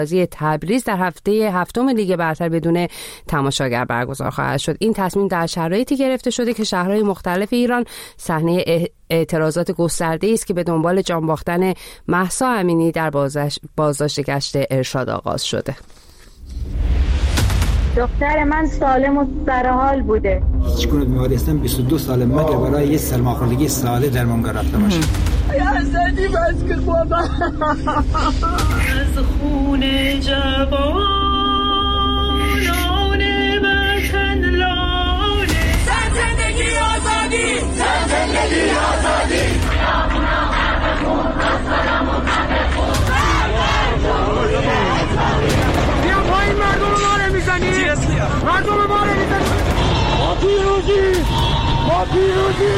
بازی تبریز در هفته هفتم لیگ برتر بدون تماشاگر برگزار خواهد شد. این تصمیم در شرایطی گرفته شده که شهرهای مختلف ایران صحنه اعتراضات گسترده‌ای است که به دنبال جان باختن مهسا امینی در بازداشت گشت ارشاد آغاز شده. دختر من سالم و سرحال بوده. هیچ گونه بیماری هستم 22 ساله مگر برای یه سرماخوردگی ساده درمانگاه رفته باشم. یزدی بس که بابا از خون جوانان وطن لانه زندگی آزادی زندگی آزادی بیا پایین مردم ما رو میزنی مردم ما رو میزنی ما پیروزی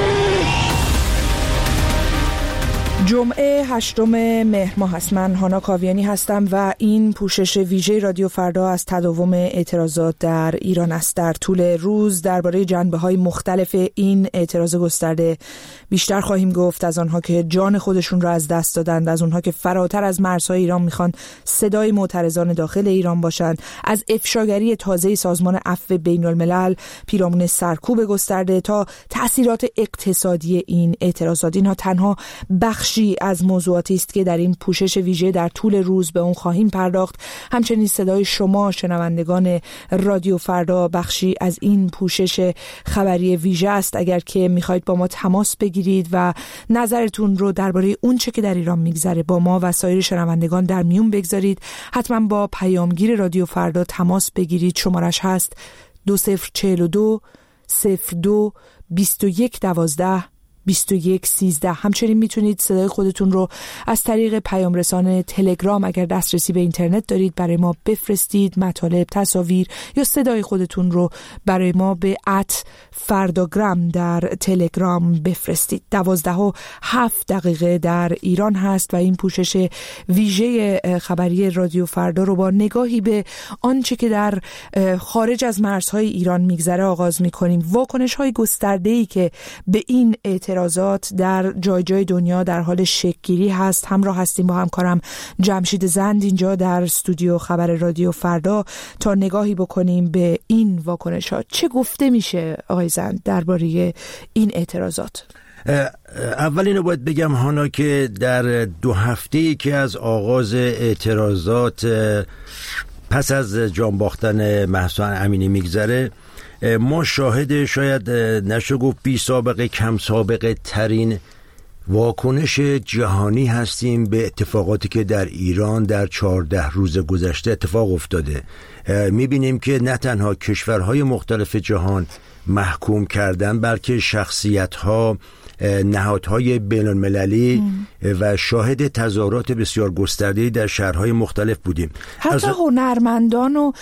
جمعه 8 مهر ماه است. من هانا کاویانی هستم و این پوشش ویژه رادیو فردا از تداوم اعتراضات در ایران است. در طول روز درباره جنبه‌های مختلف این اعتراض گسترده بیشتر خواهیم گفت، از آنها که جان خودشون را از دست دادند، از آنها که فراتر از مرزهای ایران میخوان صدای معترضان داخل ایران باشند، از افشاگری تازه سازمان عفو بین الملل پیرامون سرکوب گسترده تا تأثیرات اقتصادی این اعتراضات. اینها تنها بخشی از موضوعاتی است که در این پوشش ویژه در طول روز به اون خواهیم پرداخت. همچنین صدای شما شنوندگان رادیو فردا بخشی از این پوشش خبری ویژه است. اگر که میخواید با ما تماس بگیرید و نظرتون رو درباره اون چه که در ایران میگذره با ما و سایر شنوندگان در میون بگذارید، حتما با پیامگیر رادیو فردا تماس بگیرید. شمارش هست 2042 02 21 12 2113. همچنین میتونید صدای خودتون رو از طریق پیام رسانه تلگرام اگر دسترسی به اینترنت دارید برای ما بفرستید. مطالب، تصاویر یا صدای خودتون رو برای ما به @فرداگرام در تلگرام بفرستید. 12:07 در ایران هست و این پوشش ویژه خبری رادیو فردا رو با نگاهی به آنچه که در خارج از مرزهای ایران میگذره آغاز میکنیم. واکنش‌های گسترده‌ای که به این اعتراضات در جای جای دنیا در حال شکل‌گیری هست. همراه هستیم با همکارم جمشید زند اینجا در استودیو خبر رادیو فردا تا نگاهی بکنیم به این واکنش‌ها. چه گفته میشه آقای زند درباره این اعتراضات؟ اول اینو باید بگم هانا که در 2 هفته‌ای که از آغاز اعتراضات پس از جان باختن مهسا امینی میگذره، ما شاهد شاید نشه گفت بی سابقه کم سابقه ترین واکنش جهانی هستیم به اتفاقاتی که در ایران در 14 روز گذشته اتفاق افتاده. میبینیم که نه تنها کشورهای مختلف جهان محکوم کردن، بلکه شخصیت‌ها، نهادهای بین المللی و شاهد تظاهرات بسیار گسترده‌ای در شهرهای مختلف بودیم. حتی هنرمندان و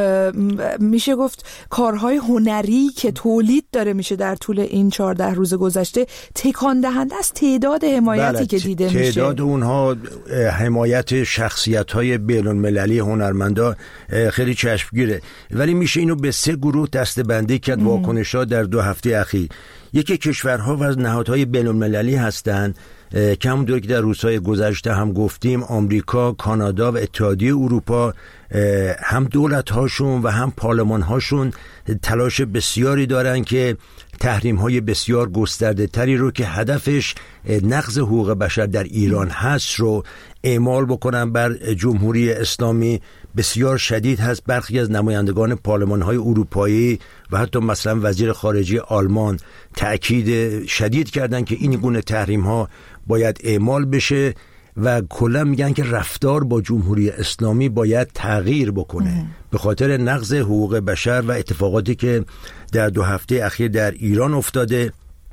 میشه گفت کارهای هنری که تولید داره میشه در طول این 14 روز گذشته تکان دهنده از تعداد حمایتی که دیده میشه. تعداد اونها، حمایت شخصیت‌های بین المللی هنرمندا خیلی چشمگیره. ولی میشه اینو به 3 گروه دسته‌بندی کرد واکنش‌ها در 2 هفته اخیر. یکی کشورها و نهادهای بین المللی هستند که همونطور که در روزهای گذشته هم گفتیم، آمریکا، کانادا و اتحادیه اروپا، هم دولت‌هاشون و هم پارلمان‌هاشون تلاش بسیاری دارن که تحریم‌های بسیار گسترده تری رو که هدفش نقض حقوق بشر در ایران هست رو اعمال بکنن بر جمهوری اسلامی. بسیار شدید هست. برخی از نمایندگان پارلمان‌های اروپایی و حتی مثلا وزیر خارجه آلمان تأکید شدید کردن که این گونه تحریم‌ها باید اعمال بشه و کلا میگن که رفتار با جمهوری اسلامی باید تغییر بکنه به خاطر نقض حقوق بشر و اتفاقاتی که در 2 هفته اخیر در ایران افتاده.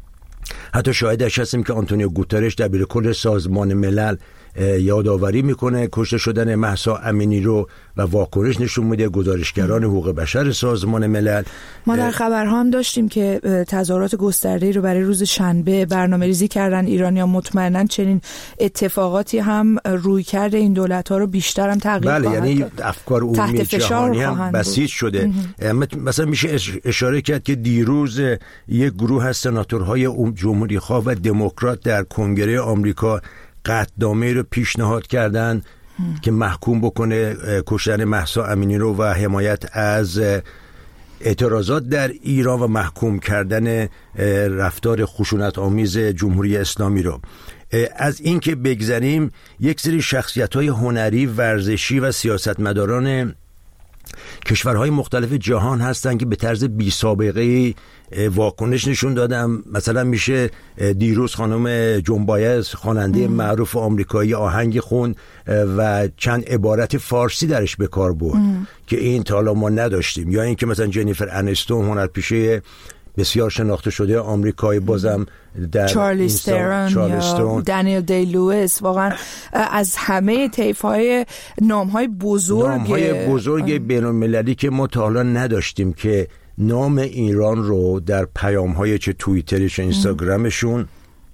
حتی شاهدش هستیم که آنتونیو گوترش دبیرکل سازمان ملل یادآوری میکنه کشته شدن مهسا امینی رو و واکنش نشون میده گزارشگران حقوق بشر سازمان ملل. ما در خبرها هم داشتیم که تظاهرات گسترده‌ای رو برای روز شنبه برنامه‌ریزی کردن ایرانی‌ها. مطمئناً چنین اتفاقاتی هم روی کرده این دولت‌ها رو بیشتر هم تغییر بله، یعنی افکار عمومی جهانی هم بسیج شده. مثلا میشه اشاره کرد که دیروز یک گروه از سناتورهای جمهوری‌خواه و دموکرات در کنگره آمریکا قطعنامه رو پیشنهاد کردن که محکوم بکنه کشتن مهسا امینی رو و حمایت از اعتراضات در ایران و محکوم کردن رفتار خشونت آمیز جمهوری اسلامی رو. از این که بگذریم، یک سری شخصیت‌های هنری، ورزشی و سیاستمداران کشورهای مختلف جهان هستند که به طرز بی سابقه واکنش نشون دادن. مثلا میشه دیروز خانم جون بایز، خواننده معروف آمریکایی، آهنگ خون و چند عبارت فارسی درش به کار برد که این تا حالا ما نداشتیم. یا اینکه مثلا جنیفر انیستون، هنرپیشه بسیار شناخته شده آمریکایی، بازم در چارلی استرون یا دانیل دی لوئیس، واقعا از همه طیف‌های نام‌های بزرگ بین‌المللی که ما تا حالا نداشتیم که نام ایران رو در پیام‌های چه توییتری چه اینستاگرامشون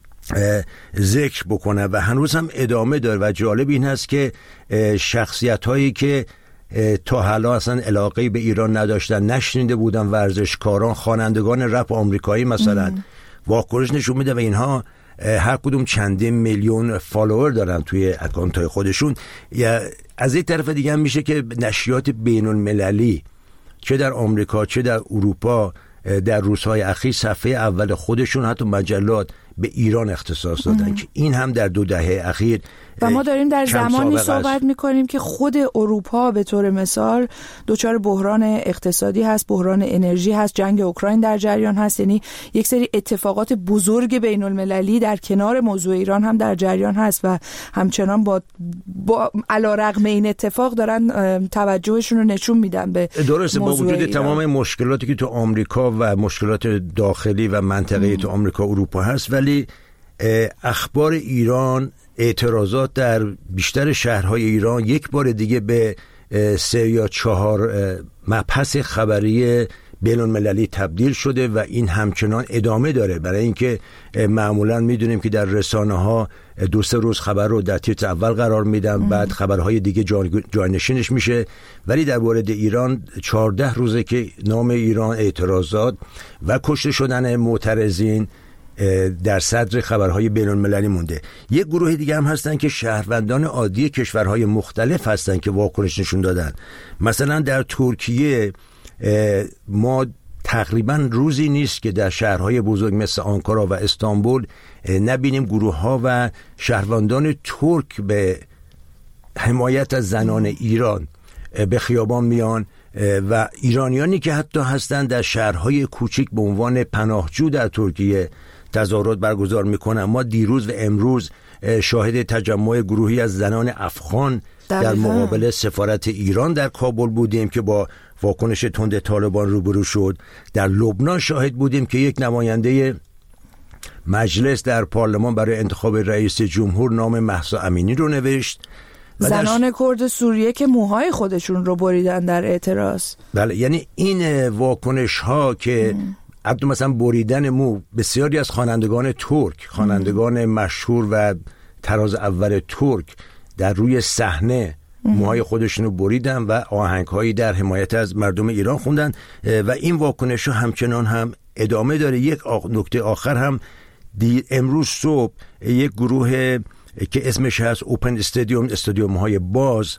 ذکر بکنه و هنوز هم ادامه داره. و جالب این هست که شخصیت‌هایی که تا حالا اصلا علاقه به ایران نداشتن، نشنیده بودن، ورزشکاران، خوانندگان رپ آمریکایی مثلا، واکنش نشون میده و اینها هر کدوم چندین میلیون فالوور دارن توی اکانت‌های خودشون. یا از این طرف دیگه هم میشه که نشریات بین‌المللی چه در آمریکا چه در اروپا در روزهای اخیر صفحه اول خودشون، حتی مجلات، به ایران اختصاص دادن که این هم در 2 دهه اخیر و ما داریم در زمانی صحبت میکنیم که خود اروپا به طور مثال دچار بحران اقتصادی هست، بحران انرژی هست، جنگ اوکراین در جریان هست. یعنی یک سری اتفاقات بزرگ بین المللی در کنار موضوع ایران هم در جریان هست و همچنان با علیرغم این اتفاق دارن توجهشون رو نشون میدن به درسته. با وجود ایران. تمام مشکلاتی که تو آمریکا و مشکلات داخلی و منطقه‌ای تو آمریکا اروپا هست، ولی اخبار ایران، اعتراضات در بیشتر شهرهای ایران یک بار دیگه به 3 یا 4 مبحث خبری بین‌المللی تبدیل شده و این همچنان ادامه داره. برای اینکه معمولا میدونیم که در رسانه‌ها 2-3 روز خبر رو در تیتر اول قرار میدن، بعد خبرهای دیگه جانشینش میشه، ولی در مورد ایران 14 روزه که نام ایران، اعتراضات و کشته شدن معترضین در صدر خبرهای بین‌المللی مونده. یک گروه دیگه هم هستن که شهروندان عادی کشورهای مختلف هستن که واکنش نشون دادن. مثلا در ترکیه ما تقریبا روزی نیست که در شهرهای بزرگ مثل آنکارا و استانبول نبینیم گروه‌ها و شهروندان ترک به حمایت از زنان ایران به خیابان میان و ایرانیانی که حتی هستن در شهرهای کوچیک به عنوان پناهجو در ترکیه تظاهرات برگزار میکنن. ما دیروز و امروز شاهد تجمع گروهی از زنان افغان در مقابل سفارت ایران در کابل بودیم که با واکنش تند طالبان روبرو شد. در لبنان شاهد بودیم که یک نماینده مجلس در پارلمان برای انتخاب رئیس جمهور نام مهسا امینی رو نوشت. زنان کرد سوریه که موهای خودشون رو بریدن در اعتراض. بله، یعنی این واکنش ها که عبد مثلا بریدن مو، بسیاری از خوانندگان ترک، خوانندگان مشهور و تراز اول ترک در روی صحنه موهای خودشون رو بریدن و آهنگ‌هایی در حمایت از مردم ایران خوندن و این واکنش ها همچنان هم ادامه داره. یک نکته آخر هم امروز صبح یک گروه که اسمش هست اوپن استادیوم های باز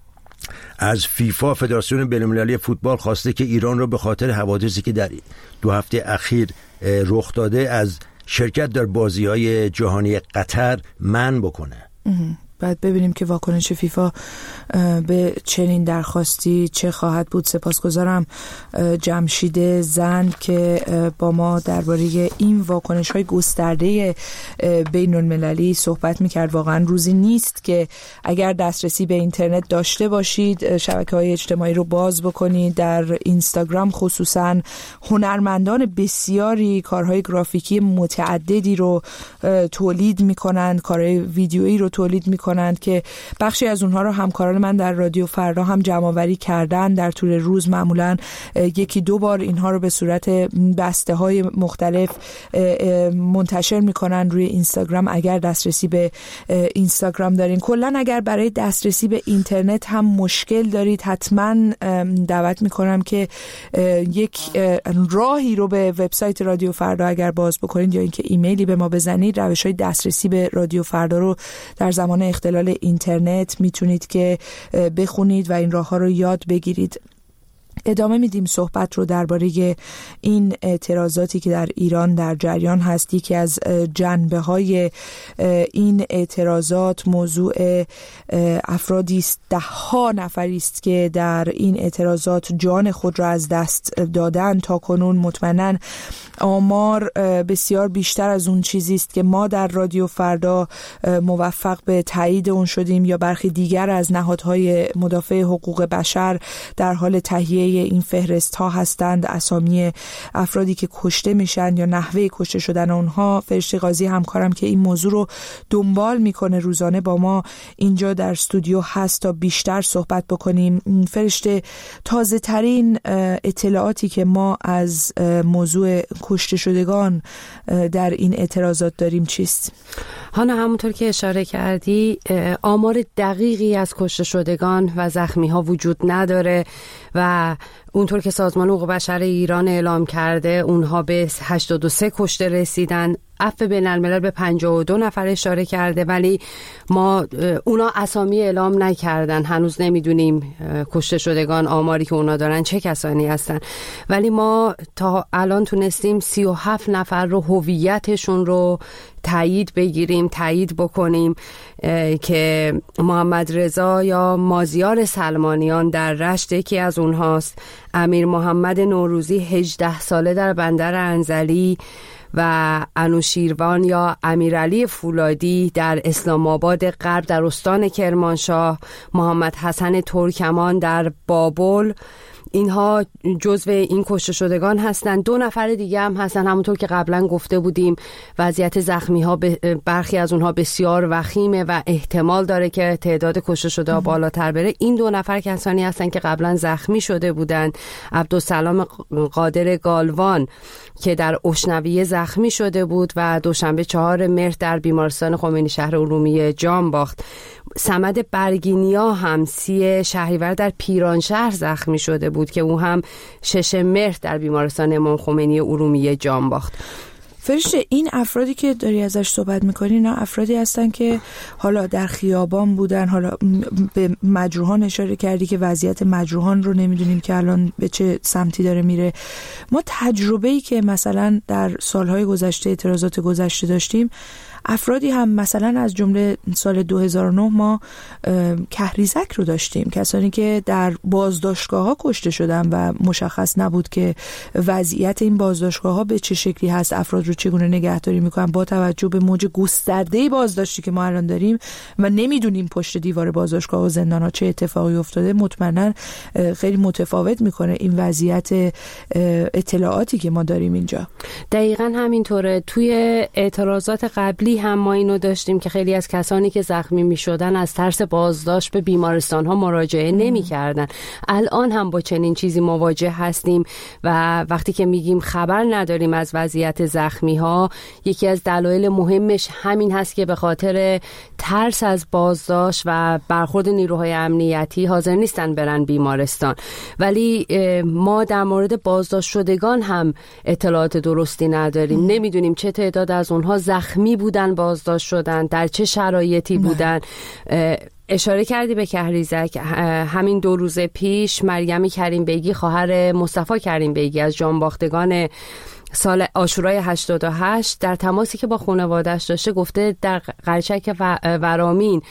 از فیفا، فدراسیون بین‌المللی فوتبال، خواسته که ایران رو به خاطر حوادثی که در 2 هفته اخیر رخ داده از شرکت در بازی‌های جهانی قطر منع بکنه. بعد ببینیم که واکنش فیفا به چنین درخواستی چه خواهد بود. سپاسگزارم جمشید زند که با ما درباره این واکنش‌های گسترده بین‌المللی صحبت می‌کرد. واقعا روزی نیست که اگر دسترسی به اینترنت داشته باشید شبکه‌های اجتماعی رو باز بکنید. در اینستاگرام خصوصا هنرمندان بسیاری کارهای گرافیکی متعددی رو تولید می‌کنند، کارهای ویدیویی رو تولید می‌کنند که بخشی از اونها رو همکاران من در رادیو فردا هم جمع‌آوری کردن. در طول روز معمولاً 1-2 بار اینها رو به صورت بسته‌های مختلف منتشر می‌کنن روی اینستاگرام. اگر دسترسی به اینستاگرام دارین، کلاً اگر برای دسترسی به اینترنت هم مشکل دارید، حتماً دعوت می‌کنم که یک راهی رو به وبسایت رادیو فردا اگر باز بکنید یا اینکه ایمیلی به ما بزنید، روش‌های دسترسی به رادیو فردا رو در زمان اختلال اینترنت میتونید که بخونید و این راه‌ها رو یاد بگیرید. ادامه میدیم صحبت رو درباره این اعتراضاتی که در ایران در جریان هست. یکی از جنبه‌های این اعتراضات موضوع افرادی است، 10 نفری است که در این اعتراضات جان خود را از دست دادن. تا کنون مطمئناً آمار بسیار بیشتر از اون چیزی است که ما در رادیو فردا موفق به تایید اون شدیم یا برخی دیگر از نهادهای مدافع حقوق بشر در حال تهیه این فهرست ها هستند، اسامی افرادی که کشته میشن یا نحوه کشته شدن اونها. فرشته قاضی همکارم که این موضوع رو دنبال میکنه روزانه با ما اینجا در استودیو هست تا بیشتر صحبت بکنیم. فرشته، تازه ترین اطلاعاتی که ما از موضوع کشته شدگان در این اعتراضات داریم چیست؟ هانا، همونطور که اشاره کردی آمار دقیقی از کشته شدگان و زخمی ها وجود نداره و اونطور که سازمان حقوق بشر ایران اعلام کرده اونها به 83 کشته رسیدن. عفو بین الملل به 52 نفر اشاره کرده، ولی اونا اسامی اعلام نکردن. هنوز نمیدونیم کشته شدگان آماری که اونا دارن چه کسانی هستن، ولی ما تا الان تونستیم 37 نفر رو هویتشون رو تایید بکنیم که محمد رضا یا مازیار سلمانیان در رشت یکی از اونهاست، امیر محمد نوروزی 18 ساله در بندر انزلی و انوشیروان یا امیرعلی فولادی در اسلام آباد غرب در استان کرمانشاه، محمد حسن ترکمان در بابل. اینها جزو این کشته شدگان هستند. 2 نفر دیگه هم هستن، همونطور که قبلا گفته بودیم وضعیت زخمی ها برخی از اونها بسیار وخیمه و احتمال داره که تعداد کشته شده ها بالاتر بره. این 2 نفر کسانی هستن که قبلا زخمی شده بودند. عبدالسلام قادر گالوان که در اشنویه زخمی شده بود و دوشنبه 4 مهر در بیمارستان خمینی شهر ارومیه جان باخت. صمد برگینیا هم 30 شهریور در پیرانشهر زخمی شده بود که او هم 6 مهر در بیمارستان امام خمینی ارومیه جان باخت. فرشته، این افرادی که داری ازش صحبت میکنی اینا افرادی هستن که حالا در خیابان بودن، حالا به مجروحان اشاره کردی که وضعیت مجروحان رو نمیدونیم که الان به چه سمتی داره میره. ما تجربه‌ای که مثلا در سالهای گذشته اعتراضات گذشته داشتیم، افرادی هم مثلا از جمله سال 2009 ما کهریزک رو داشتیم، کسانی که در بازداشتگاه ها کشته شدن و مشخص نبود که وضعیت این بازداشتگاه ها به چه شکلی هست، افراد رو چگونه نگهداری میکنن. با توجه به موج گسترده بازداشتی که ما الان داریم و نمیدونیم پشت دیوار بازداشتگاه و زندان ها چه اتفاقی افتاده، مطمئنا خیلی متفاوت میکنه این وضعیت اطلاعاتی که ما داریم اینجا. دقیقاً همینطوره. توی اعتراضات قبلی هم ما اینو داشتیم که خیلی از کسانی که زخمی می شدن از ترس بازداشت به بیمارستان ها مراجعه نمی کردن. الان هم با چنین چیزی مواجه هستیم و وقتی که میگیم خبر نداریم از وضعیت زخمی ها، یکی از دلایل مهمش همین هست که به خاطر ترس از بازداشت و برخورد نیروهای امنیتی حاضر نیستن برن بیمارستان. ولی ما در مورد بازداشت شدگان هم اطلاعات درستی نداریم. نمیدونیم چه تعداد از اونها زخمی بودن بازداشت شدن، در چه شرایطی بودن. اشاره کردی به کهریزک. همین 2 روز پیش مریم کریم بیگی، خواهر مصطفی کریم بیگی از جانباختگان سال عاشورای 88، در تماسی که با خانواده‌اش داشته گفته در قرچک ورامین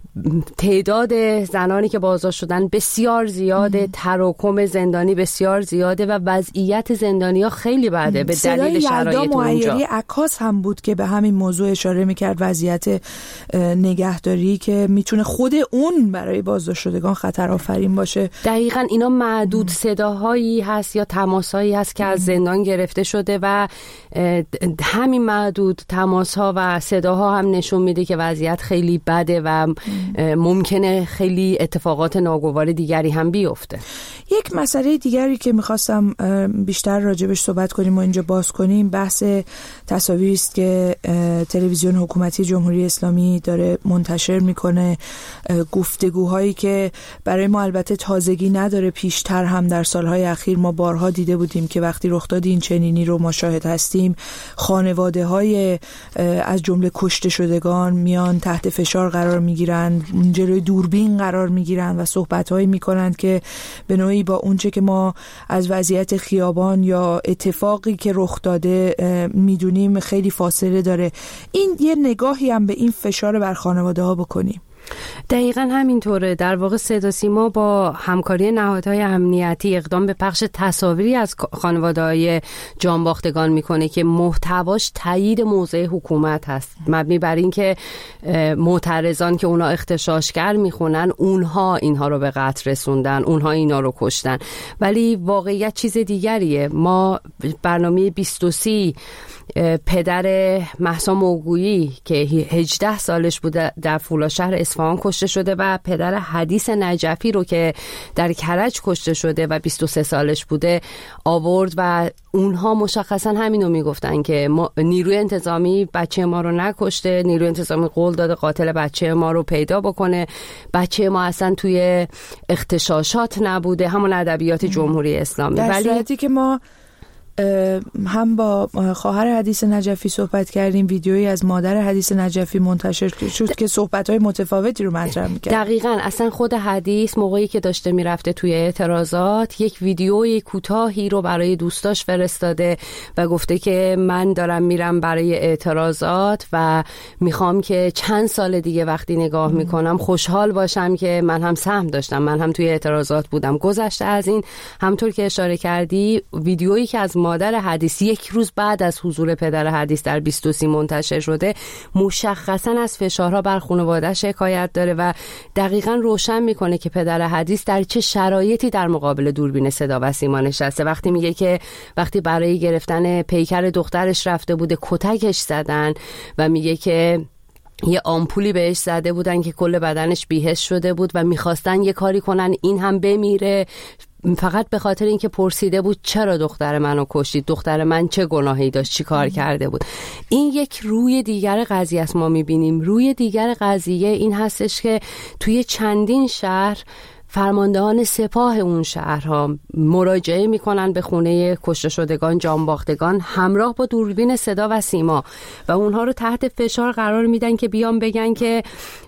تعداد زنانی که بازداشت شدن بسیار زیاده، تراکم زندانی بسیار زیاده و وضعیت زندانی‌ها خیلی بده به دلیل شرایط اونجا. عکاس هم بود که به همین موضوع اشاره می‌کرد، وضعیت نگهداری که میتونه خود اون برای بازداشت شدگان خطر آفرین باشه. دقیقاً اینا معدود صداهایی هست یا تماسهایی هست که از زندان گرفته شده و همین معدود تماس‌ها و صداها هم نشون میده که وضعیت خیلی بده و ممکنه خیلی اتفاقات ناگوار دیگری هم بیفته. یک مسئله دیگری که میخواستم بیشتر راجبش صحبت کنیم و اینجا باز کنیم بحث تصاویری است که تلویزیون حکومتی جمهوری اسلامی داره منتشر میکنه، گفتگوهایی که برای ما البته تازگی نداره. پیشتر هم در سالهای اخیر ما بارها دیده بودیم که وقتی رخداد این چنینی رو ما شاهد هستیم، خانواده های از جمله کشته شدگان میان تحت فشار قرار میگیرن، جلوی دوربین قرار میگیرن و صحبتهایی میکنن که به نوعی با اونچه که ما از وضعیت خیابان یا اتفاقی که رخ داده میدونیم خیلی فاصله داره. این یه نگاهی هم به این فشار بر خانواده ها بکنیم. دقیقاً همینطوره. در واقع صدا سیما با همکاری نهادهای امنیتی اقدام به پخش تصاویری از خانواده‌های جانباختگان میکنه که محتواش تایید موضع حکومت هست، مبنی بر این که معترضان که اونا اغتشاشگر میخونن اونها اینها رو به قتل رسوندن، اونها اینا رو کشتن. ولی واقعیت چیز دیگریه. ما برنامه 23 پدر مهسا موگویی که 18 سالش بوده در فولادشهر اصفهان کشته شده و پدر حدیث نجفی رو که در کرج کشته شده و 23 سالش بوده آورد و اونها مشخصا همینو میگفتن که نیروی انتظامی بچه ما رو نکشته، نیروی انتظامی قول داده قاتل بچه ما رو پیدا بکنه، بچه ما اصلا توی اغتشاشات نبوده، همون ادبیات جمهوری اسلامی. در صورتی که ما هم با خواهر حدیث نجفی صحبت کردیم، ویدیویی از مادر حدیث نجفی منتشر شد که صحبت‌های متفاوتی رو مطرح می‌کرد. دقیقاً. اصلا خود حدیث موقعی که داشته میرفته توی اعتراضات یک ویدیوی کوتاهی رو برای دوستاش فرستاده و گفته که من دارم میرم برای اعتراضات و میخوام که چند سال دیگه وقتی نگاه میکنم خوشحال باشم که من هم سهم داشتم، من هم توی اعتراضات بودم. گذشته از این، همونطور که اشاره کردی، ویدیویی که از مادر حدیث یک روز بعد از حضور پدر حدیث در 23 منتشر شده مشخصا از فشارها بر خانواده شکایت داره و دقیقاً روشن میکنه که پدر حدیث در چه شرایطی در مقابل دوربین صدا و سیما نشسته. وقتی میگه که وقتی برای گرفتن پیکر دخترش رفته بوده کتکش زدن و میگه که یه آمپولی بهش زده بودن که کل بدنش بی‌حس شده بود و میخواستن یه کاری کنن این هم بمیره، فقط به خاطر اینکه پرسیده بود چرا دختر منو کشتید، دختر من چه گناهی داشت، چی کار کرده بود. این یک روی دیگر قضیه است. ما میبینیم روی دیگر قضیه این هستش که توی چندین شهر فرماندهان سپاه اون شهرها مراجعه میکنن به خونه کشته شدگان، جانباختگان، همراه با دوربین صدا و سیما و اونها رو تحت فشار قرار میدن که بیان بگن که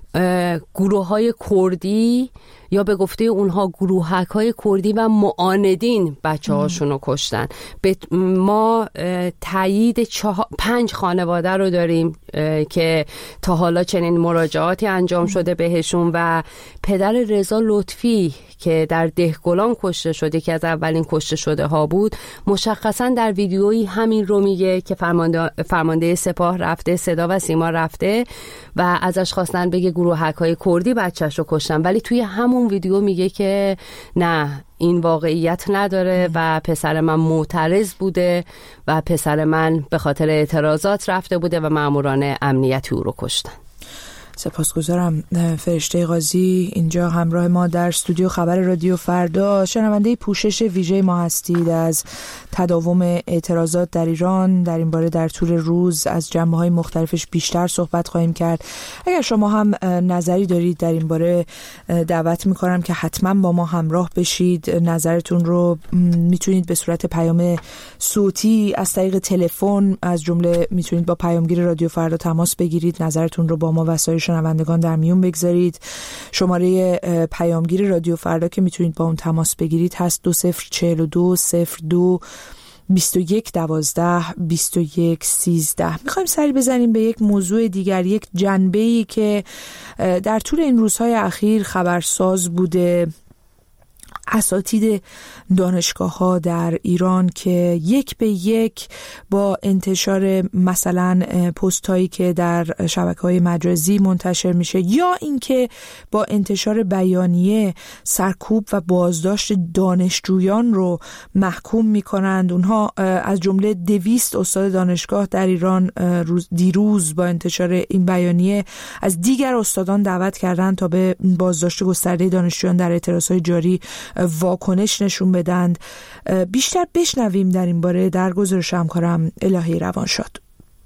گروه‌های کردی یا به گفته اونها گروهک‌های کردی و معاندین بچه‌هاشون رو کشتن. ما تایید 5 خانواده رو داریم که تا حالا چنین مراجعاتی انجام شده بهشون و پدر رضا لطفی که در دهگلان کشته شده که از اولین کشته شده ها بود، مشخصا در ویدیویی همین رو میگه که فرمانده سپاه رفته، صدا و سیما رفته و ازش خواستن بگه گروهک‌های کردی بچه‌ش رو کشتن، ولی توی همون ویدیو میگه که نه، این واقعیت نداره و پسر من معترض بوده و پسر من به خاطر اعتراضات رفته بوده و ماموران امنیتی او رو کشتن. سپاسگزارم فرشته قاضی اینجا همراه ما در استودیو خبر رادیو فردا. شنونده پوشش ویژه ما هستید. از تداوم اعتراضات در ایران در این باره در طول روز از جنبه‌های مختلفش بیشتر صحبت خواهیم کرد. اگر شما هم نظری دارید در این باره دعوت می‌کنم که حتما با ما همراه بشید. نظرتون رو میتونید به صورت پیام صوتی از طریق تلفن، از جمله میتونید با پیامگیر رادیو فردا تماس بگیرید، نظرتون رو با ما و سایر شنوندگان در میون بگذارید. شماره پیامگیر رادیو فردا که میتونید با اون تماس بگیرید هست 2042 02 21 12 21 13. میخوایم سری بزنیم به یک موضوع دیگر، یک جنبه‌ای که در طول این روزهای اخیر خبرساز بوده. اساتید دانشگاه‌ها در ایران که یک به یک با انتشار مثلا پست‌هایی که در شبکه‌های مجازی منتشر میشه یا اینکه با انتشار بیانیه سرکوب و بازداشت دانشجویان رو محکوم می‌کنند. اونها از جمله 200 استاد دانشگاه در ایران دیروز با انتشار این بیانیه از دیگر استادان دعوت کردند تا به بازداشت گسترده دانشجویان در اعتراضات جاری واکنش نشون بدند. بیشتر بشنویم در این باره در گزارش همکارم الهی روانشاد.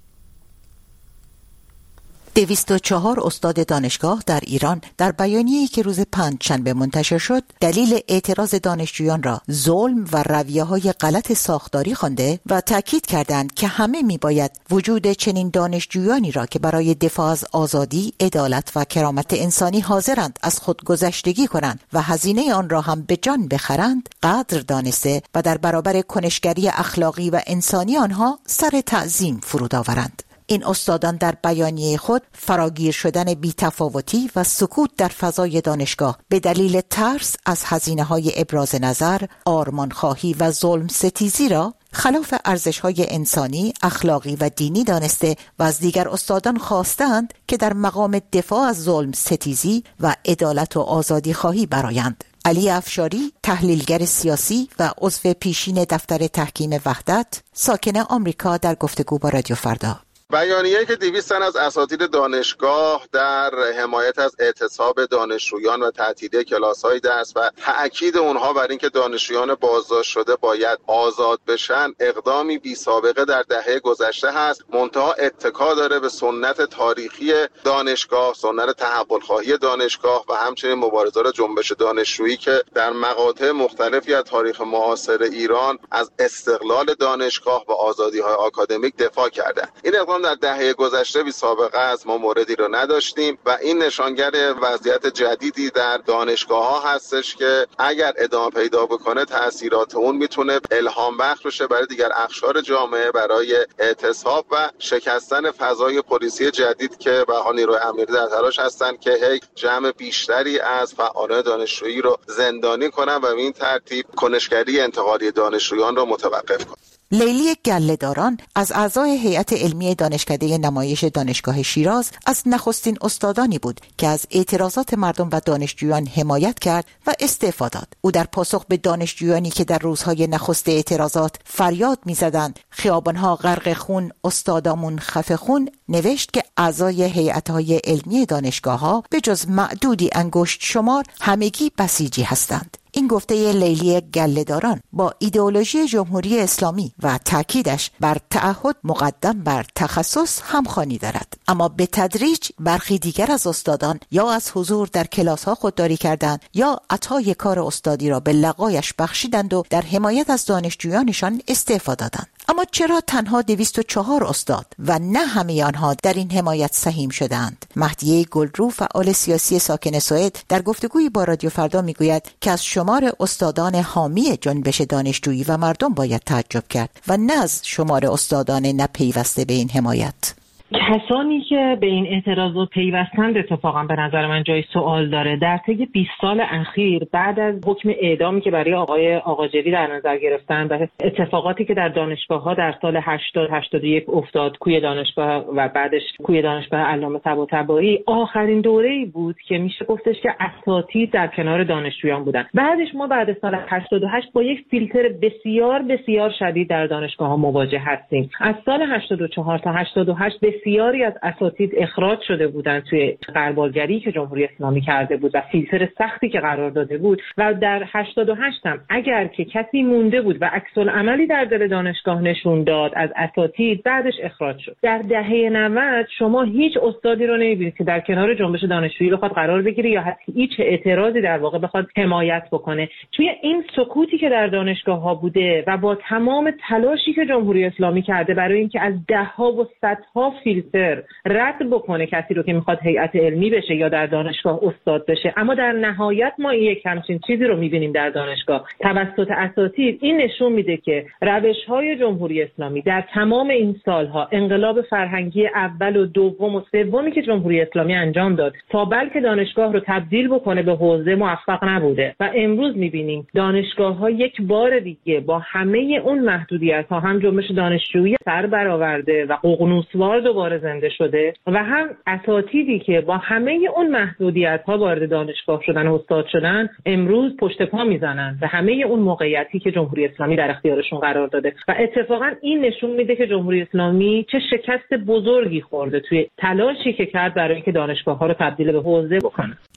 204 استاد دانشگاه در ایران در بیانیه‌ای که روز پنجشنبه منتشر شد دلیل اعتراض دانشجویان را ظلم و رویه‌های غلط ساختاری خوانده و تاکید کردند که همه می‌باید وجود چنین دانشجویانی را که برای دفاع از آزادی، عدالت و کرامت انسانی حاضرند از خودگذشتگی کنند و هزینه آن را هم به جان بخرند قدر دانسته و در برابر کنشگری اخلاقی و انسانی آنها سر تعظیم فرود آورند. این استادان در بیانیه خود فراگیر شدن بی‌تفاوتی و سکوت در فضای دانشگاه به دلیل ترس از هزینه‌های ابراز نظر، آرمانخواهی و ظلم ستیزی را خلاف ارزش‌های انسانی، اخلاقی و دینی دانسته و از دیگر استادان خواستند که در مقام دفاع از ظلم ستیزی و عدالت و آزادی خواهی برآیند. علی افشاری، تحلیلگر سیاسی و عضو پیشین دفتر تحکیم وحدت، ساکن آمریکا، در گفتگو با رادیو فردا: بیانیه‌ای که 200 تن از اساتید دانشگاه در حمایت از اعتصاب دانشجویان و تعطیلی کلاس‌های درس و تأکید اونها بر اینکه دانشجویان بازداشت شده باید آزاد بشن، اقدامی بی‌سابقه در دهه گذشته هست. منتها اتکا داره به سنت تاریخی دانشگاه، سنت تحول‌خواهی دانشگاه و همچنین مبارزات جنبش دانشجویی که در مقاطع مختلفی از تاریخ معاصر ایران از استقلال دانشگاه و آزادی‌های آکادمیک دفاع کرده. این در دهه گذشته بی سابقه است، ما موردی رو نداشتیم و این نشانگر وضعیت جدیدی در دانشگاه‌ها هستش که اگر ادامه پیدا بکنه تأثیرات اون میتونه الهام بخش بشه برای دیگر اقشار جامعه برای اعتصاب و شکستن فضای پلیسی جدید که به نیروی امنیتی در تلاش هستن که جمع بیشتری از فعالان دانشجویی رو زندانی کنن و به این ترتیب کنشگری انتقالی دانشجویان رو متوقف کنن. لیلی گله‌داران از اعضای هیئت علمی دانشکده نمایش دانشگاه شیراز از نخستین استادانی بود که از اعتراضات مردم و دانشجویان حمایت کرد و استعفا داد. او در پاسخ به دانشجویانی که در روزهای نخست اعتراضات فریاد می‌زدند خیابان‌ها غرق خون، استادامون خفه خون، نوشت که اعضای هیئت‌های علمی دانشگاه‌ها به جز معدودی انگشت شمار همگی بسیجی هستند. این گفته لیلی گله‌داران با ایدئولوژی جمهوری اسلامی و تاکیدش بر تعهد مقدم بر تخصص همخوانی دارد. اما به تدریج برخی دیگر از استادان یا از حضور در کلاس‌ها خودداری کردند یا عطای کار استادی را به لقایش بخشیدند و در حمایت از دانشجویانشان استعفا دادند. اما چرا تنها 204 استاد و نه همه آنها در این حمایت سهیم شدند؟ مهدیه گلرو، فعال سیاسی ساکن سوئد، در گفتگویی با رادیو فردا میگوید که از شمار استادان حامی جنبش دانشجویی و مردم باید تعجب کرد و نه از شمار استادان نپیوسته به این حمایت. کسانی که به این اعتراضات پیوستند اتفاقا به نظر من جای سوال داره. در طی 20 سال اخیر بعد از حکم اعدامی که برای آقای آقاجری در نظر گرفتن و اتفاقاتی که در دانشگاه‌ها در سال 80-81 افتاد، کوی دانشگاه و بعدش کوی دانشگاه علامه طباطبایی، آخرین دوره‌ای بود که میشه گفتش که اساتید در کنار دانشجویان بودن. بعدش ما بعد سال 88 با یک فیلتر بسیار بسیار شدید در دانشگاه‌ها مواجه هستیم. از سال 84 تا 88 بسیاری از اساتید اخراج شده بودند توی غربالگری که جمهوری اسلامی کرده بود و فیلتر سختی که قرار داده بود و در 88 هم اگر که کسی مونده بود و عکس العملی در دل دانشگاه نشون داد از اساتید، بعدش اخراج شد. در دهه 90 شما هیچ استادی رو نمی‌بینید که در کنار جنبش دانشجویی بخواد قرار بگیره یا حتی هیچ اعتراضی در واقع بخواد حمایت بکنه. توی این سکوتی که در دانشگاه‌ها بوده و با تمام تلاشی که جمهوری اسلامی کرده برای اینکه از ده‌ها و صدها فیلتر رد بکنه کسی رو که میخواد هیئت علمی بشه یا در دانشگاه استاد بشه، اما در نهایت ما یک همچین چیزی رو میبینیم در دانشگاه توسط اساتید. این نشون میده که روش‌های جمهوری اسلامی در تمام این سالها، انقلاب فرهنگی اول و دوم و سومی که جمهوری اسلامی انجام داد تا بلکه دانشگاه رو تبدیل بکنه به حوزه، موفق نبوده و امروز میبینیم دانشگاه‌ها یک بار دیگه با همه اون محدودیت‌ها، هم جنبش دانشجویی سر برآورده و ققنوسوار دوباره زنده شده و هم اساتیدی که با همه اون محدودیت‌ها وارد دانشگاه شدن و استاد شدن امروز پشت پا میزنن و همه اون موقعیتی که جمهوری اسلامی در اختیارشون قرار داده و اتفاقا این نشون میده که جمهوری اسلامی چه شکست بزرگی خورده توی تلاشی که کرد برای اینکه دانشگاه‌ها رو تبدیل به حوزه بکنه.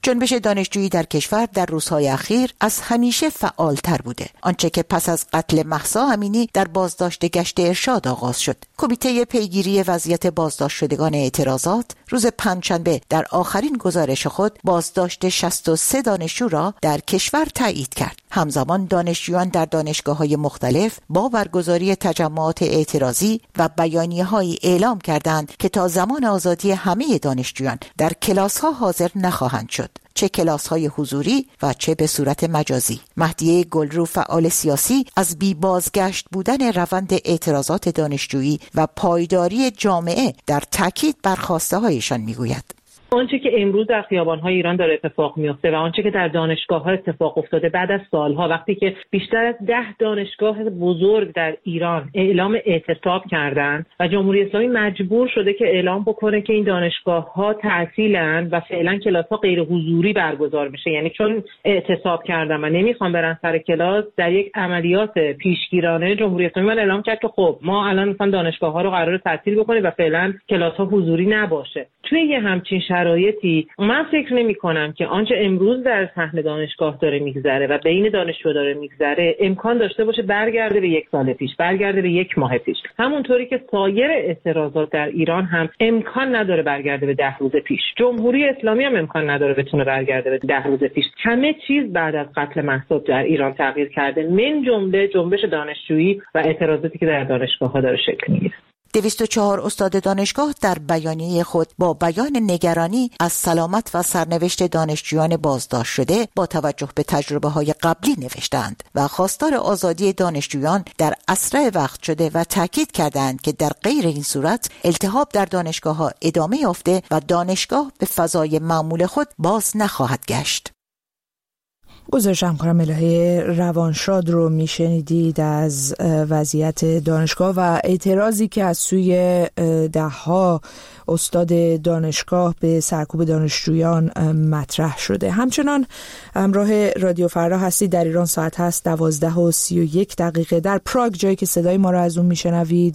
جنبش دانشجویی در کشور در روزهای اخیر از همیشه فعالتر بوده. آنچه که پس از قتل مهسا امینی در بازداشت گشت ارشاد آغاز شد. کمیته پیگیری وضعیت بازداشت شدگان اعتراضات روز پنجشنبه در آخرین گزارش خود بازداشت 63 دانشجو را در کشور تایید کرد. همزمان دانشجویان در دانشگاه‌های مختلف با برگزاری تجمعات اعتراضی و بیانیه‌هایی اعلام کردند که تا زمان آزادی همه دانشجویان در کلاس‌ها حاضر نخواهند شد، چه کلاس‌های حضوری و چه به صورت مجازی. مهدیه گلرو، فعال سیاسی، از بی بازگشت بودن روند اعتراضات دانشجویی و پایداری جامعه در تاکید بر خواسته‌هایشان میگوید. آنچه که امروز در خیابان‌های ایران داره اتفاق میفته و آنچه که در دانشگاه‌ها اتفاق افتاده بعد از سالها، وقتی که بیشتر از 10 دانشگاه بزرگ در ایران اعلام اعتصاب کردند و جمهوری اسلامی مجبور شده که اعلام بکنه که این دانشگاه‌ها تعطیلن و فعلا کلاس‌ها غیر حضوری برگزار میشه، یعنی چون اعتصاب کردن و نمیخوان برن سر کلاس، در یک عملیات پیشگیرانه جمهوری اسلامی اعلام کرد که خب ما الان مثلا دانشگاه‌ها رو قراره تعطیل بکنیم و فعلا کلاس‌ها حضوری نباشه. توی یه همچین شرایطی من فکر نمی کنم که آنچه امروز در صحنه دانشگاه داره میگذره و بین دانشجو داره میگذره امکان داشته باشه برگرده به 1 سال پیش، برگرده به 1 ماه پیش، همونطوری که سایر اعتراضات در ایران هم امکان نداره برگرده به 10 روز پیش. جمهوری اسلامی هم امکان نداره بتونه برگرده به 10 روز پیش. همه چیز بعد از قتل مهسا در ایران تغییر کرده، من جمله جنبش دانشجویی و اعتراضاتی که در دانشگاه‌ها داره شکل میگیره. 204 استاد دانشگاه در بیانیه خود با بیان نگرانی از سلامت و سرنوشت دانشجویان بازداشت شده با توجه به تجربه‌های قبلی نوشتند و خواستار آزادی دانشجویان در اسرع وقت شده و تاکید کردند که در غیر این صورت التهاب در دانشگاه‌ها ادامه یافته و دانشگاه به فضای معمول خود باز نخواهد گشت. گزارش همکارم الهه روانشاد رو میشنیدید از وضعیت دانشگاه و اعتراضی که از سوی 10 استاد دانشگاه به سرکوب دانشجویان مطرح شده. همچنان همراه رادیو فردا هستید. در ایران ساعت هست 12:31. در پراگ، جایی که صدای ما رو از اون میشنوید،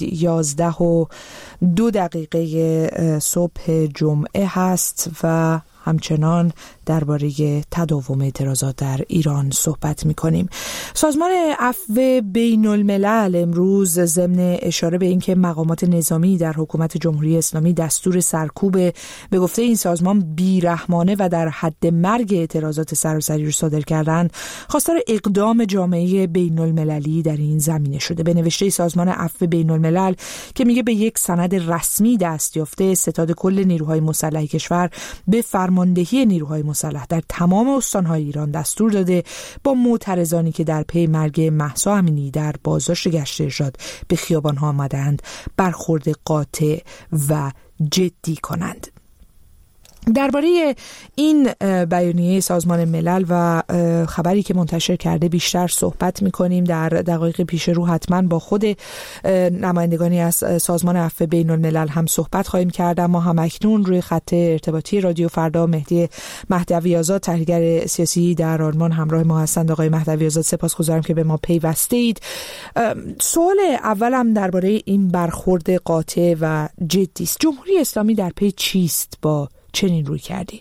11:02 صبح جمعه هست و همچنان درباره تداوم اعتراضات در ایران صحبت می‌کنیم. سازمان عفو بین الملل امروز ضمن اشاره به اینکه مقامات نظامی در حکومت جمهوری اسلامی دستور سرکوب به گفته این سازمان بیرحمانه و در حد مرگ اعتراضات سراسری رو صادر کردند، خواستار اقدام جامعه بین المللی در این زمینه شده. به نوشته سازمان عفو بین الملل که میگه به یک سند رسمی دست یافته، ستاد کل نیروهای مسلح کشور به فرماندهی نیروهای مسلح در تمام استان‌های ایران دستور داده با معترضانی که در پی مرگ مهسا امینی در بازداشت گشت ارشاد به خیابان‌ها آمدند برخورد قاطع و جدی کنند. درباره این بیانیه سازمان ملل و خبری که منتشر کرده بیشتر صحبت می‌کنیم. در دقایق پیش رو حتما با خود نمایندگانی از سازمان عفو بین الملل هم صحبت خواهیم کرد. اما هم اکنون روی خط ارتباطی رادیو فردا مهدی مهدوی آزاد، تحلیلگر سیاسی در آلمان، همراه ما هستند. آقای مهدوی آزاد، سپاسگزارم که به ما پیوسته اید. سوال اولم درباره این برخورد قاطع و جدی است. جمهوری اسلامی در پی چیست با چنین روی کردی؟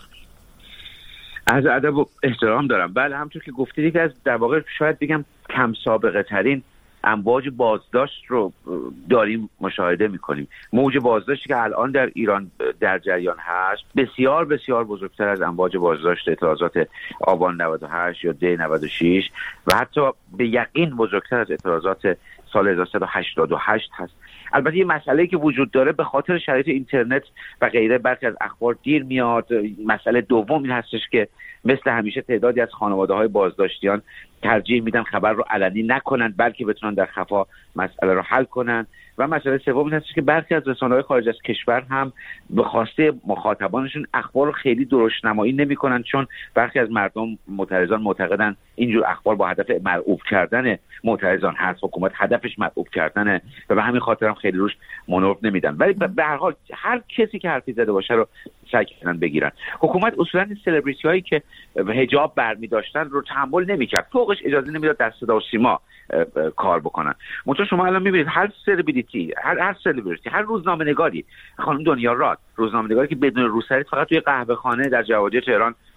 از ادب و احترام دارم. بله، همونطور که گفتید یکی از در واقع شاید بگم کم سابقه ترین امواج بازداشت رو داریم مشاهده میکنیم. موج بازداشتی که الان در ایران در جریان هست بسیار بسیار بزرگتر از امواج بازداشت اعتراضات آبان 98 یا دی 96 و حتی به یقین بزرگتر از اعتراضات سال 1388 هست. البته یه مسئله که وجود داره به خاطر شرایط اینترنت و غیره برخی از اخبار دیر میاد. مسئله دوم این هستش که مثل همیشه تعدادی از خانواده‌های بازداشتیان ترجیح میدن خبر رو علنی نکنن بلکه بتونن در خفا مسئله رو حل کنن. و مسئله سوم این هستش که برخی از رسانه‌های خارج از کشور هم به خواسته مخاطبانشون اخبار رو خیلی درشت‌نمایی نمی‌کنن، چون برخی از مردم معترضان معتقدن اینجور اخبار با هدف مرعوب کردن معترضان هست، حکومت هدفش مرعوب کردنه و به همین خاطر هم خیلی روش مانور نمیدن. ولی به هر حال هر کسی که حرفی زده باشه رو سعی کردن بگیرن. حکومت اصولاً این سلبریتی‌هایی که حجاب برمی‌داشتن رو تحمل نمی‌کرد، فوقش اجازه نمیداد در صدا و سیما کار بکنن. منتها شما الان می‌بینید هر سلبریتی، هر سلبریتی، هر روزنامه‌نگاری، خانم دنیا راد، روزنامه‌نگاری که بدون روسری فقط توی قهوه‌خانه در جوادی تهران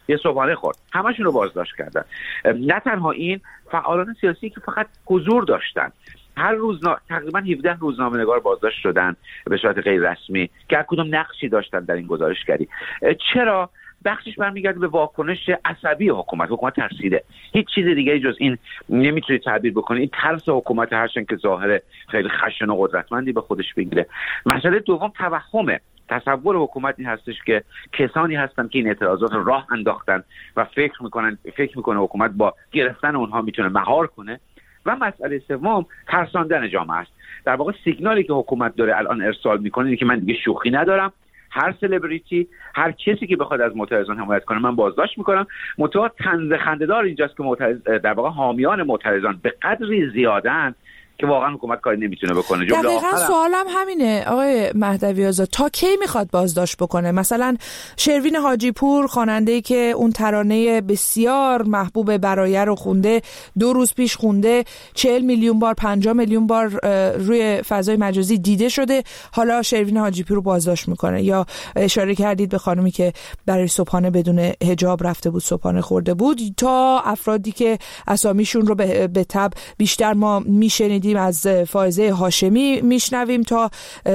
یه صبحانه خورد، همشون رو بازداشت کردن. نه تنها این، فعالان سیاسی که فقط حضور داشتن، هر روز تقریبا 17 روزنامه‌نگار بازداشت شدن به صورت غیر رسمی که هر کدوم نقشی داشتن در این گزارشگری. چرا؟ بخشش برمیگرده به واکنش عصبی حکومت ترسیده. هیچ چیز دیگه جز این نمیتونی تعبیر بکنی. این ترس حکومت، هرچند که ظاهر خیلی خشن و قدرتمندی به خودش بگیره. مسئله دوم توهمه. تصور حکومت این هستش که کسانی هستن که این اعتراضات رو راه انداختن و فکر میکنه حکومت با گرفتن اونها میتونه مهار کنه. و مسئله سوم ترساندن جامعه است. در واقع سیگنالی که حکومت داره الان ارسال میکنه اینه که من دیگه شوخی ندارم، هر سلبریتی، هر کسی که بخواد از معترضان حمایت کنه من بازداشت میکنم. منتها طنز خنده‌دار اینجاست که در واقع حامیان معترضان به قدری زیادن که واقعا حکومت کاری نمیتونه بکنه. دقیقاً سوالم همینه آقای مهدوی آزاد، تا کی میخواد بازداشت بکنه؟ مثلا شروین حاجی پور، خواننده‌ای که اون ترانه بسیار محبوب برایه رو خونده، 2 روز پیش خونده، 40 میلیون بار 50 میلیون بار روی فضای مجازی دیده شده، حالا شروین حاجی پور رو بازداشت میکنه. یا اشاره کردید به خانومی که برای صبحانه بدون حجاب رفته بود، صبحانه خورده بود، تا افرادی که اسامیشون رو به تبع بیشتر ما میشنیدیم از فائزه هاشمی میشنویم تا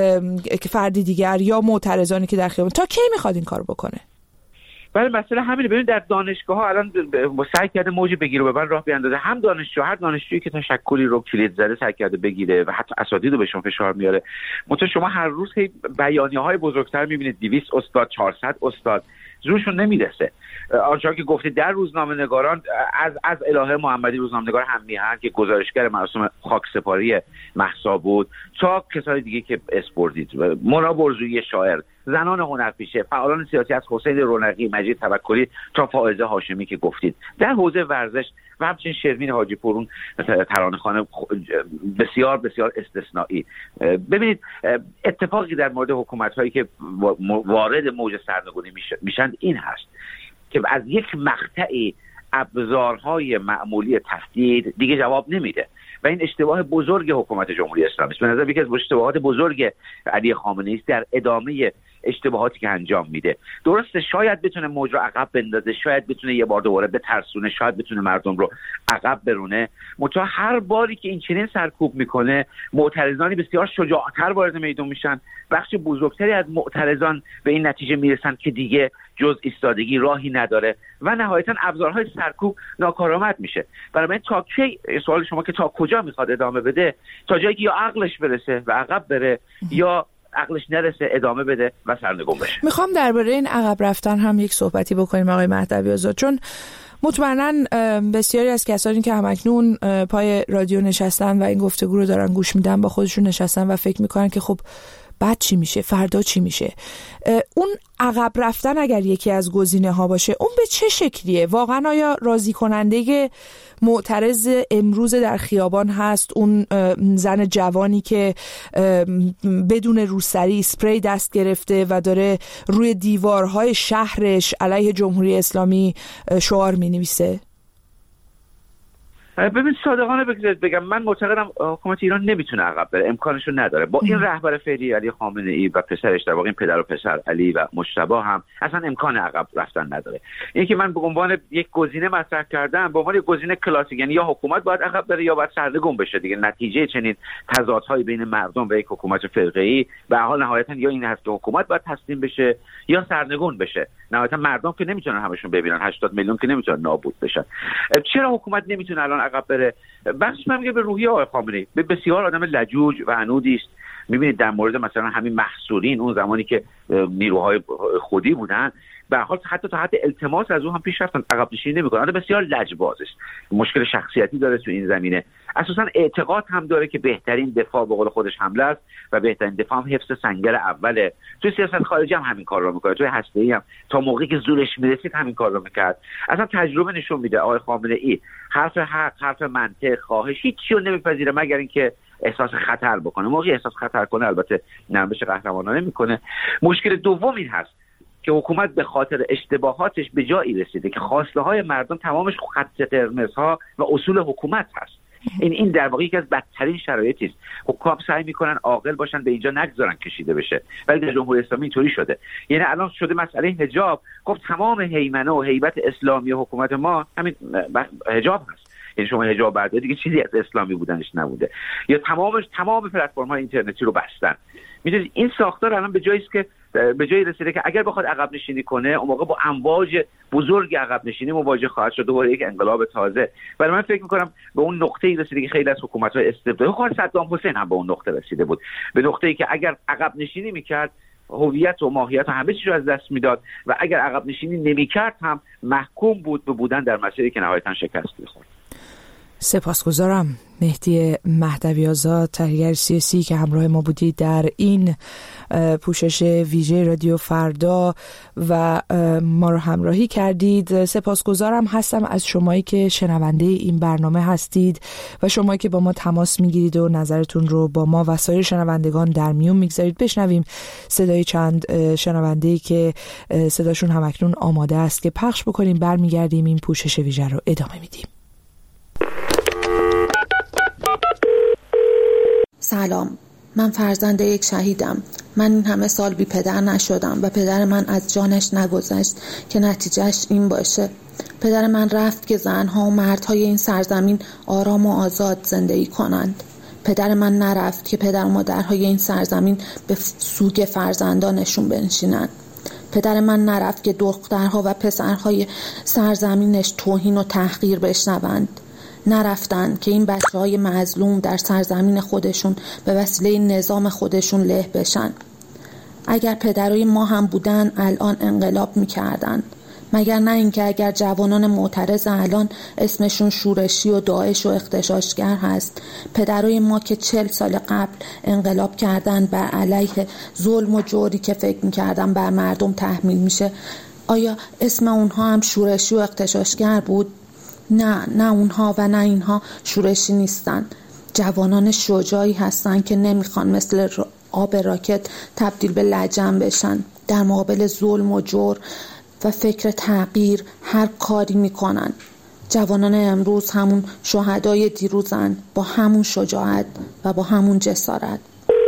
فردی دیگر یا معترضانی که در خیابان. تا کی میخواد این کارو بکنه؟ ولی مسئله همینه. ببین در دانشگاه ها الان سعی کرده موج بگیره و ببر راه بیاندازه. هم هر دانشجویی که تشکلی رو کلید زده سعی کرده بگیره و حتی اساتید رو بهشون فشار میاره. مثلا شما هر روز بیانیه‌های بزرگتر میبینید، 200 استاد، 400 استاد روشون نمیرسه. آنچه که گفتید در روزنامه‌نگاران از الهه محمدی روزنامه‌نگار هم میهن که گزارشگر مراسم خاکسپاری مهسا بود، تا کسای دیگه که اسپوردید، مونا برزویی شاعر، زنان هنرپیشه، فعالان سیاسی از حسین رونقی، مجید توکلی تا فائزه هاشمی که گفتید. در حوزه ورزش و همچنین شروین حاجی پور، ترانه‌خوان بسیار بسیار استثنایی. ببینید اتفاقی در مورد حکومت‌هایی که وارد موج سرنگونی میشن این هست که از یک مقطعی ابزارهای معمولی تهدید دیگه جواب نمیده و این اشتباه بزرگ حکومت جمهوری اسلامی است. به نظر یکی از اشتباهات بزرگ علی خامنه‌ای است در ادامه اشتباهاتی که انجام میده. درسته شاید بتونه موج رو عقب بندازه، شاید بتونه یه بار دوباره بترسونه، شاید بتونه مردم رو عقب برونه، منتها هر باری که این چنین سرکوب میکنه معترضانی بسیار شجاعتر وارد میدون میشن. بخش بزرگتری از معترضان به این نتیجه میرسن که دیگه جز ایستادگی راهی نداره و نهایتا ابزارهای سرکوب ناکارآمد میشه. برای تا کی، سوال شما که تا کجا میخواد ادامه بده؟ تا جایی که یا عقلش برسه و عقب بره یا عقلش نرسه ادامه بده و سرنگون بشه. میخوام درباره این عقب رفتن هم یک صحبتی بکنیم آقای مهدوی آزاد، چون مطمئنا بسیاری از کسانی که همکنون پای رادیو نشستن و این گفتگو رو دارن گوش میدن با خودشون نشستن و فکر میکنن که خب بعد چی میشه، فردا چی میشه. اون عقب رفتن اگر یکی از گزینه ها باشه، اون به چه شکلیه؟ واقعا آیا راضی کننده معترض امروز در خیابان هست اون زن جوانی که بدون روسری اسپری دست گرفته و داره روی دیوارهای شهرش علیه جمهوری اسلامی شعار می‌نویسه؟ ببین صادقانه بگم من معتقدم حکومت ایران نمیتونه عقب بره، امکانشو نداره. با این رهبر فعلی علی خامنه‌ای و پسرش، در واقع این پدر و پسر علی و مجتبی هم اصلا امکان عقب رفتن نداره. اینی که من به عنوان یک گزینه مطرح کردم، به عنوان یک گزینه کلاسیک، یعنی یا حکومت باید عقب بره یا باید سرنگون بشه دیگه. نتیجه چنین تضادهای بین مردم و یک حکومت فرقه‌ای به حال نهایتا یا این هست که حکومت باید تسلیم بشه یا سرنگون بشه. نهایتا مردم که نمیتونن همشون ببینن، 80 میلیون که نمیتونن نابود بشن. چرا حکومت نمیتونه الان عقب بره؟ بخشش من میگم به روحیه آقای خامنه‌ای. بسیار آدم لجوج و عنودی است. میبینید در مورد مثلا همین محصورین اون زمانی که نیروهای خودی بودن به هر حال حتی تا حد التماس از اون هم پیش رفتن، عقب نشینی نمی‌کنه. آدم بسیار لجباز است. مشکل شخصیتی داره تو این زمینه. اساساً اعتقاد هم داره که بهترین دفاع به قول خودش حمله است و بهترین دفاع هم حفظ سنگر اوله. تو سیاست خارجی هم همین کار رو می‌کنه، تو هسته‌ای هم تا موقعی که زورش میرسید همین کار رو می‌کرد. اصلا تجربه نشون میده آقای خامنه‌ای حرف حق، حرف منطق، خواهش هیچی رو نمی‌پذیره مگر اینکه احساس خطر بکنه. موقعی احساس خطر کنه البته نرمش قهرمانانه میکنه. مشکل دوم این هست که حکومت به خاطر اشتباهاتش به جایی رسیده که خواسته های مردم تمامش خط قرمزها و اصول حکومت هست. این در واقع یکی از بدترین شرایطی است. حکام سعی میکنن عاقل باشن، به اینجا نگذارن کشیده بشه، ولی در جمهوری اسلامی اینطوری شده. یعنی الان شده مسئله حجاب، خب تمام هیمنه و هیبت اسلامی حکومت ما همین حجاب هست. یعنی شما حجاب برداری دیگه چیزی از اسلامی بودنش نبوده، یا تمام پلتفرم‌های اینترنتی رو بستن. میدونید این ساختار الان به جایی رسیده که اگر بخواد عقب نشینی کنه، اون موقع با امواج بزرگ عقب نشینی مواجه خواهد شد، دوباره یک انقلاب تازه. ولی من فکر می‌کنم به اون نقطه‌ای رسیده که خیلی از حکومت‌های استبدادی، خود صدام حسین هم به اون نقطه رسیده بود، به نقطه‌ای که اگر عقب نشینی می‌کرد هویت و ماهیت و همه چیز رو از دست میداد و اگر عقب نشینی نمی‌کرد هم محکوم بود به بودن در مسیری که نهایتاً شکست می‌خورد. سپاسگزارم مهدی مهدوی آزاد، تحلیلگر سیاسی که همراه ما بودید در این پوشش ویژه رادیو فردا و ما رو همراهی کردید. سپاسگزارم هستم از شمایی که شنونده این برنامه هستید و شمایی که با ما تماس میگیرید و نظرتون رو با ما و سایر شنوندگان در میون میگذارید. بشنویم صدای چند شنونده‌ای که صداشون همکنون آماده است که پخش بکنیم، برمیگردیم این پوشش ویژه رو ادامه میدیم. سلام، من فرزند یک شهیدم. من این همه سال بی پدر نشدم و پدر من از جانش نگذشت که نتیجهش این باشه. پدر من رفت که زنها و مردهای این سرزمین آرام و آزاد زندگی کنند. پدر من نرفت که پدر و مادرهای این سرزمین به سوگ فرزندانشون بنشینند. پدر من نرفت که دخترها و پسرهای سرزمینش توهین و تحقیر بشنوند. نرفتن که این بچه‌های مظلوم در سرزمین خودشون به وسیله نظام خودشون له بشن. اگر پدرای ما هم بودن الان انقلاب میکردن، مگر نه اینکه اگر جوانان معترض الان اسمشون شورشی و داعش و اغتشاشگر هست، پدرای ما که 40 سال قبل انقلاب کردن بر علیه ظلم و جوری که فکر میکردن بر مردم تحمیل میشه، آیا اسم اونها هم شورشی و اغتشاشگر بود؟ نه اونها و نه اینها شورشی نیستن. جوانان شجاعی هستن که نمیخوان مثل آب راکت تبدیل به لجن بشن. در مقابل ظلم و جور و فکر تغییر هر کاری میکنن. جوانان امروز همون شهدای دیروزن، با همون شجاعت و با همون جسارت.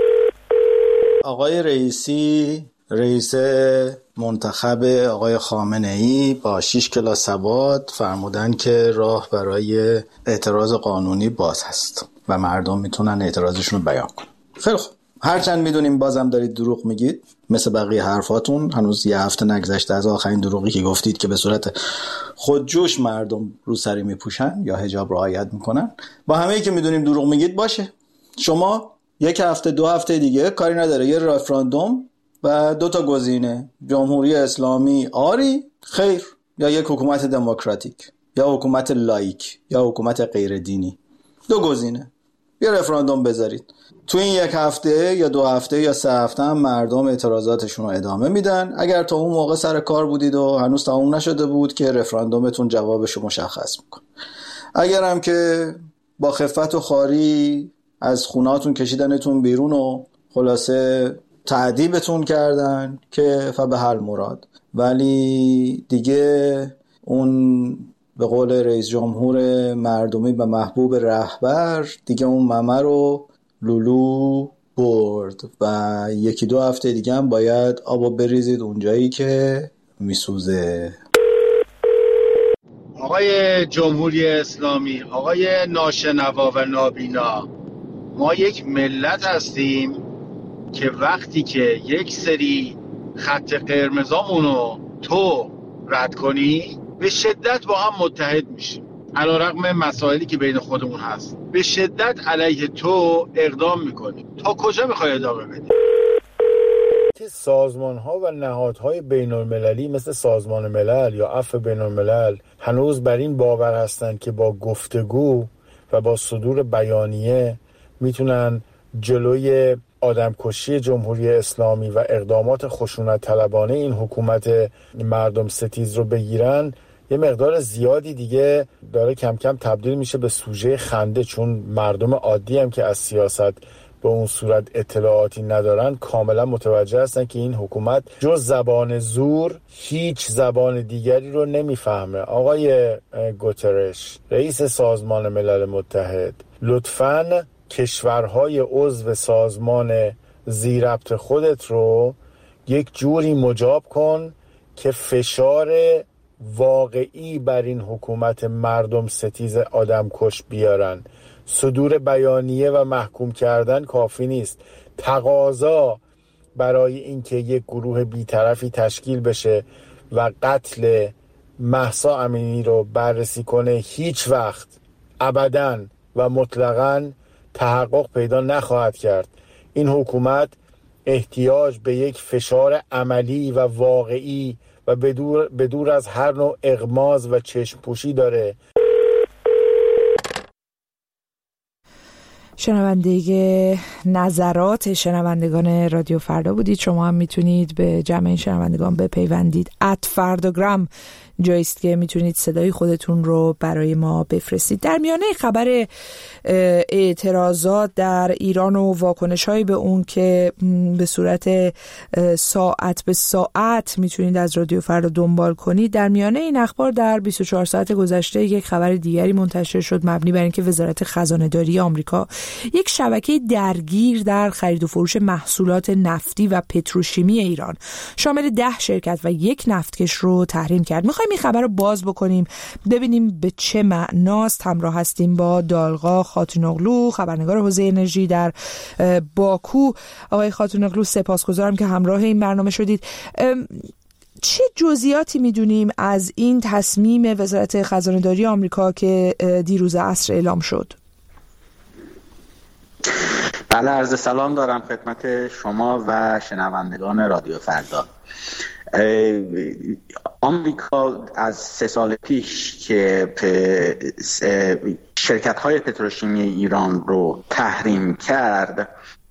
آقای رئیس منتخب آقای خامنه‌ای با 6 کلاس سواد فرمودن که راه برای اعتراض قانونی باز هست و مردم میتونن اعتراضشون رو بیان کنن. خیلی خوب، هرچند میدونیم بازم دارید دروغ میگید، مثل بقیه حرفاتون هنوز یه هفته نگذشته از آخرین دروغی که گفتید که به صورت خودجوش مردم روسری میپوشن یا حجاب رعایت میکنن. با همه‌ای که میدونیم دروغ میگید باشه، شما یک هفته 2 هفته دیگه کاری نداره، یه رفراندوم و 2 تا گزینه، جمهوری اسلامی آری خیر، یا یک حکومت دموکراتیک یا حکومت لایک یا حکومت غیر دینی. 2 گزینه، یه رفراندوم بذارید. تو این 1 هفته یا 2 هفته یا 3 هفته هم مردم اعتراضاتشون رو ادامه میدن. اگر تا اون موقع سر کار بودید و هنوز تموم نشده بود که رفراندومتون جوابشو مشخص میکنه. اگر هم که با خفت و خاری از خونهاتون کشیدنتون بیرون و خلاصه تعذیبتون کردن که فبه هر مراد، ولی دیگه اون به قول رئیس جمهور مردمی و محبوب رهبر دیگه اون ممه رو لولو برد و 1-2 هفته دیگه هم باید آبو بریزید اونجایی که میسوزه. آقای جمهوری اسلامی، آقای ناشنوا و نابینا، ما یک ملت هستیم که وقتی که یک سری خط قرمزامونو تو رد کنی به شدت با هم متحد میشیم، علیرغم مسائلی که بین خودمون هست به شدت علیه تو اقدام میکنیم. تا کجا میخوای ادامه بدی؟ سازمان ها و نهادهای بین المللی مثل سازمان ملل یا عفو بین الملل هنوز بر این باور هستند که با گفتگو و با صدور بیانیه میتونن جلوی آدمکشی جمهوری اسلامی و اقدامات خشونت طلبانه این حکومت مردم ستیز رو بگیرن. یه مقدار زیادی دیگه داره کم کم تبدیل میشه به سوژه خنده، چون مردم عادی هم که از سیاست به اون صورت اطلاعاتی ندارن کاملا متوجه هستن که این حکومت جز زبان زور هیچ زبان دیگری رو نمیفهمه. آقای گوترش، رئیس سازمان ملل متحد، لطفاً کشورهای عضو سازمان ذی‌ربط خودت رو یک جوری مجاب کن که فشار واقعی بر این حکومت مردم ستیز آدمکش بیارن. صدور بیانیه و محکوم کردن کافی نیست. تقاضا برای اینکه یک گروه بی‌طرفی تشکیل بشه و قتل مهسا امینی رو بررسی کنه هیچ وقت ابداً و مطلقاً تحقق پیدا نخواهد کرد. این حکومت احتیاج به یک فشار عملی و واقعی و بدور از هر نوع اغماض و چشم پوشی داره. شنونده نظرات شنوندگان رادیو فردا بودید. شما هم میتونید به جمع این شنوندگان بپیوندید. @فرداگرام جایی است که میتونید صدای خودتون رو برای ما بفرستید. در میانه خبر اعتراضات در ایران و واکنش‌هایی به اون که به صورت ساعت به ساعت میتونید از رادیو فردا دنبال کنید، در میانه این اخبار در 24 ساعت گذشته یک خبر دیگری منتشر شد مبنی بر اینکه وزارت خزانه‌داری آمریکا یک شبکه درگیر در خرید و فروش محصولات نفتی و پتروشیمی ایران شامل 10 شرکت و یک نفتکش رو تحریم کرد. میخوایم این خبر رو باز بکنیم، ببینیم به چه معناست. همراه هستیم با دالغا خاتونوغلو، خبرنگار حوزه انرژی در باکو. آقای خاتونوغلو، سپاسگزارم که همراه این برنامه شدید. چه جزئیاتی میدونیم از این تصمیم وزارت خزانه‌داری آمریکا که دیروز عصر اعلام شد؟ بله، عرض سلام دارم خدمت شما و شنوندگان رادیو فردا. آمریکا از 3 سال پیش که شرکت‌های پتروشیمی ایران رو تحریم کرد،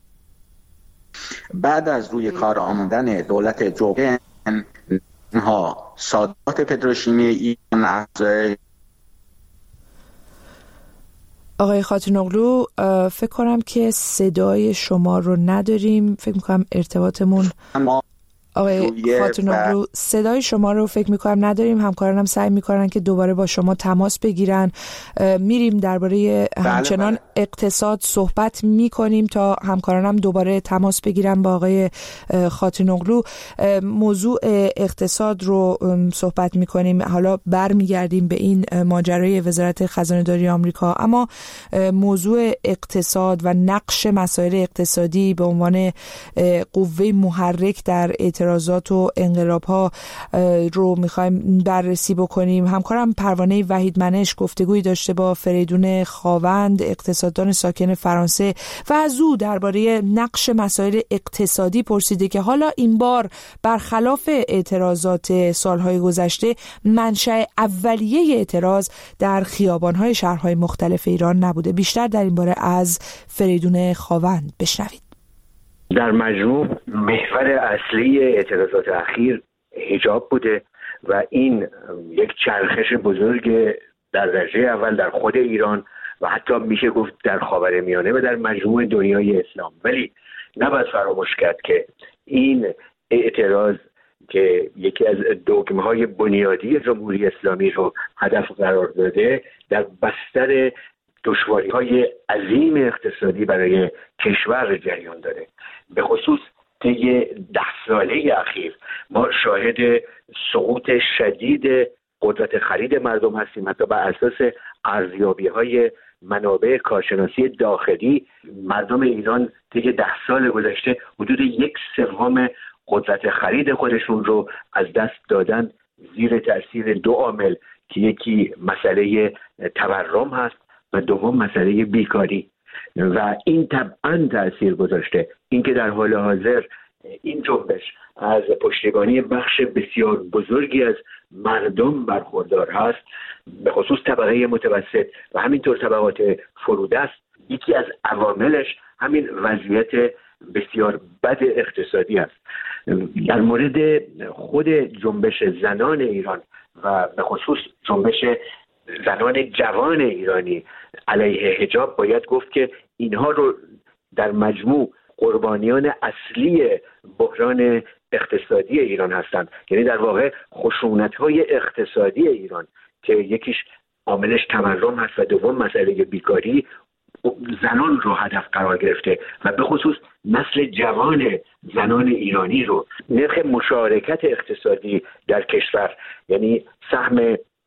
بعد از روی کار آمدن دولت جو بایدن ها صادرات پتروشیمی ایران از آقای خاتونوغلو، فکر کنم که صدای شما رو نداریم. فکر میکنم ارتباطمون آقای خاتونوغلو صدای شما رو فکر میکنم نداریم. همکارانم سعی میکنن که دوباره با شما تماس بگیرن. میریم درباره همچنان اقتصاد صحبت میکنیم تا همکارانم دوباره تماس بگیرن با آقای خاتونوغلو. موضوع اقتصاد رو صحبت میکنیم. حالا برمیگردیم به این ماجرای وزارت خزانه‌داری آمریکا، اما موضوع اقتصاد و نقش مسائل اقتصادی به عنوان قوه محرک در اعتراضات و انقلاب‌ها رو می‌خوایم بررسی بکنیم. همکارم پروانه وحیدمنش گفتگویی داشته با فریدون خاوند، اقتصاددان ساکن فرانسه، و از او درباره نقش مسائل اقتصادی پرسیده که حالا این بار برخلاف اعتراضات سالهای گذشته منشأ اولیه اعتراض در خیابان‌های شهرهای مختلف ایران نبوده. بیشتر در این باره از فریدون خاوند بشنوید. در مجموع محور اصلی اعتراضات اخیر حجاب بوده و این یک چرخش بزرگ در درجه اول در خود ایران و حتی میشه گفت در خاورمیانه و در مجموع دنیای اسلام. ولی نباید فراموش کرد که این اعتراض که یکی از دوگمه‌های بنیادی جمهوری اسلامی رو هدف قرار داده، در بستر دشواری‌های عظیم اقتصادی برای کشور جریان داره. به خصوص طی 10 ساله اخیر ما شاهد سقوط شدید قدرت خرید مردم هستیم. حتی بر اساس ارزیابی‌های منابع کارشناسی داخلی، مردم ایران طی 10 سال گذشته حدود 1/3 قدرت خرید خودشون رو از دست دادن زیر تأثیر 2 عامل که یکی مسئله تورم هست و دوم مسئله بیکاری، و این طبعا تأثیر گذاشته. اینکه در حال حاضر این جنبش از پشتیبانی بخش بسیار بزرگی از مردم برخوردار هست، به خصوص طبقه متوسط و همینطور طبقات فروده است، یکی از عواملش همین وضعیت بسیار بد اقتصادی است. در مورد خود جنبش زنان ایران و به خصوص جنبش زنان جوان ایرانی علیه حجاب باید گفت که اینها رو در مجموع قربانیان اصلی بحران اقتصادی ایران هستند. یعنی در واقع خشونت‌های اقتصادی ایران که یکیش عاملش تورم هست و دوم مسئله بیکاری، زنان رو هدف قرار گرفته و به خصوص نسل جوان زنان ایرانی رو. نرخ مشارکت اقتصادی در کشور، یعنی سهم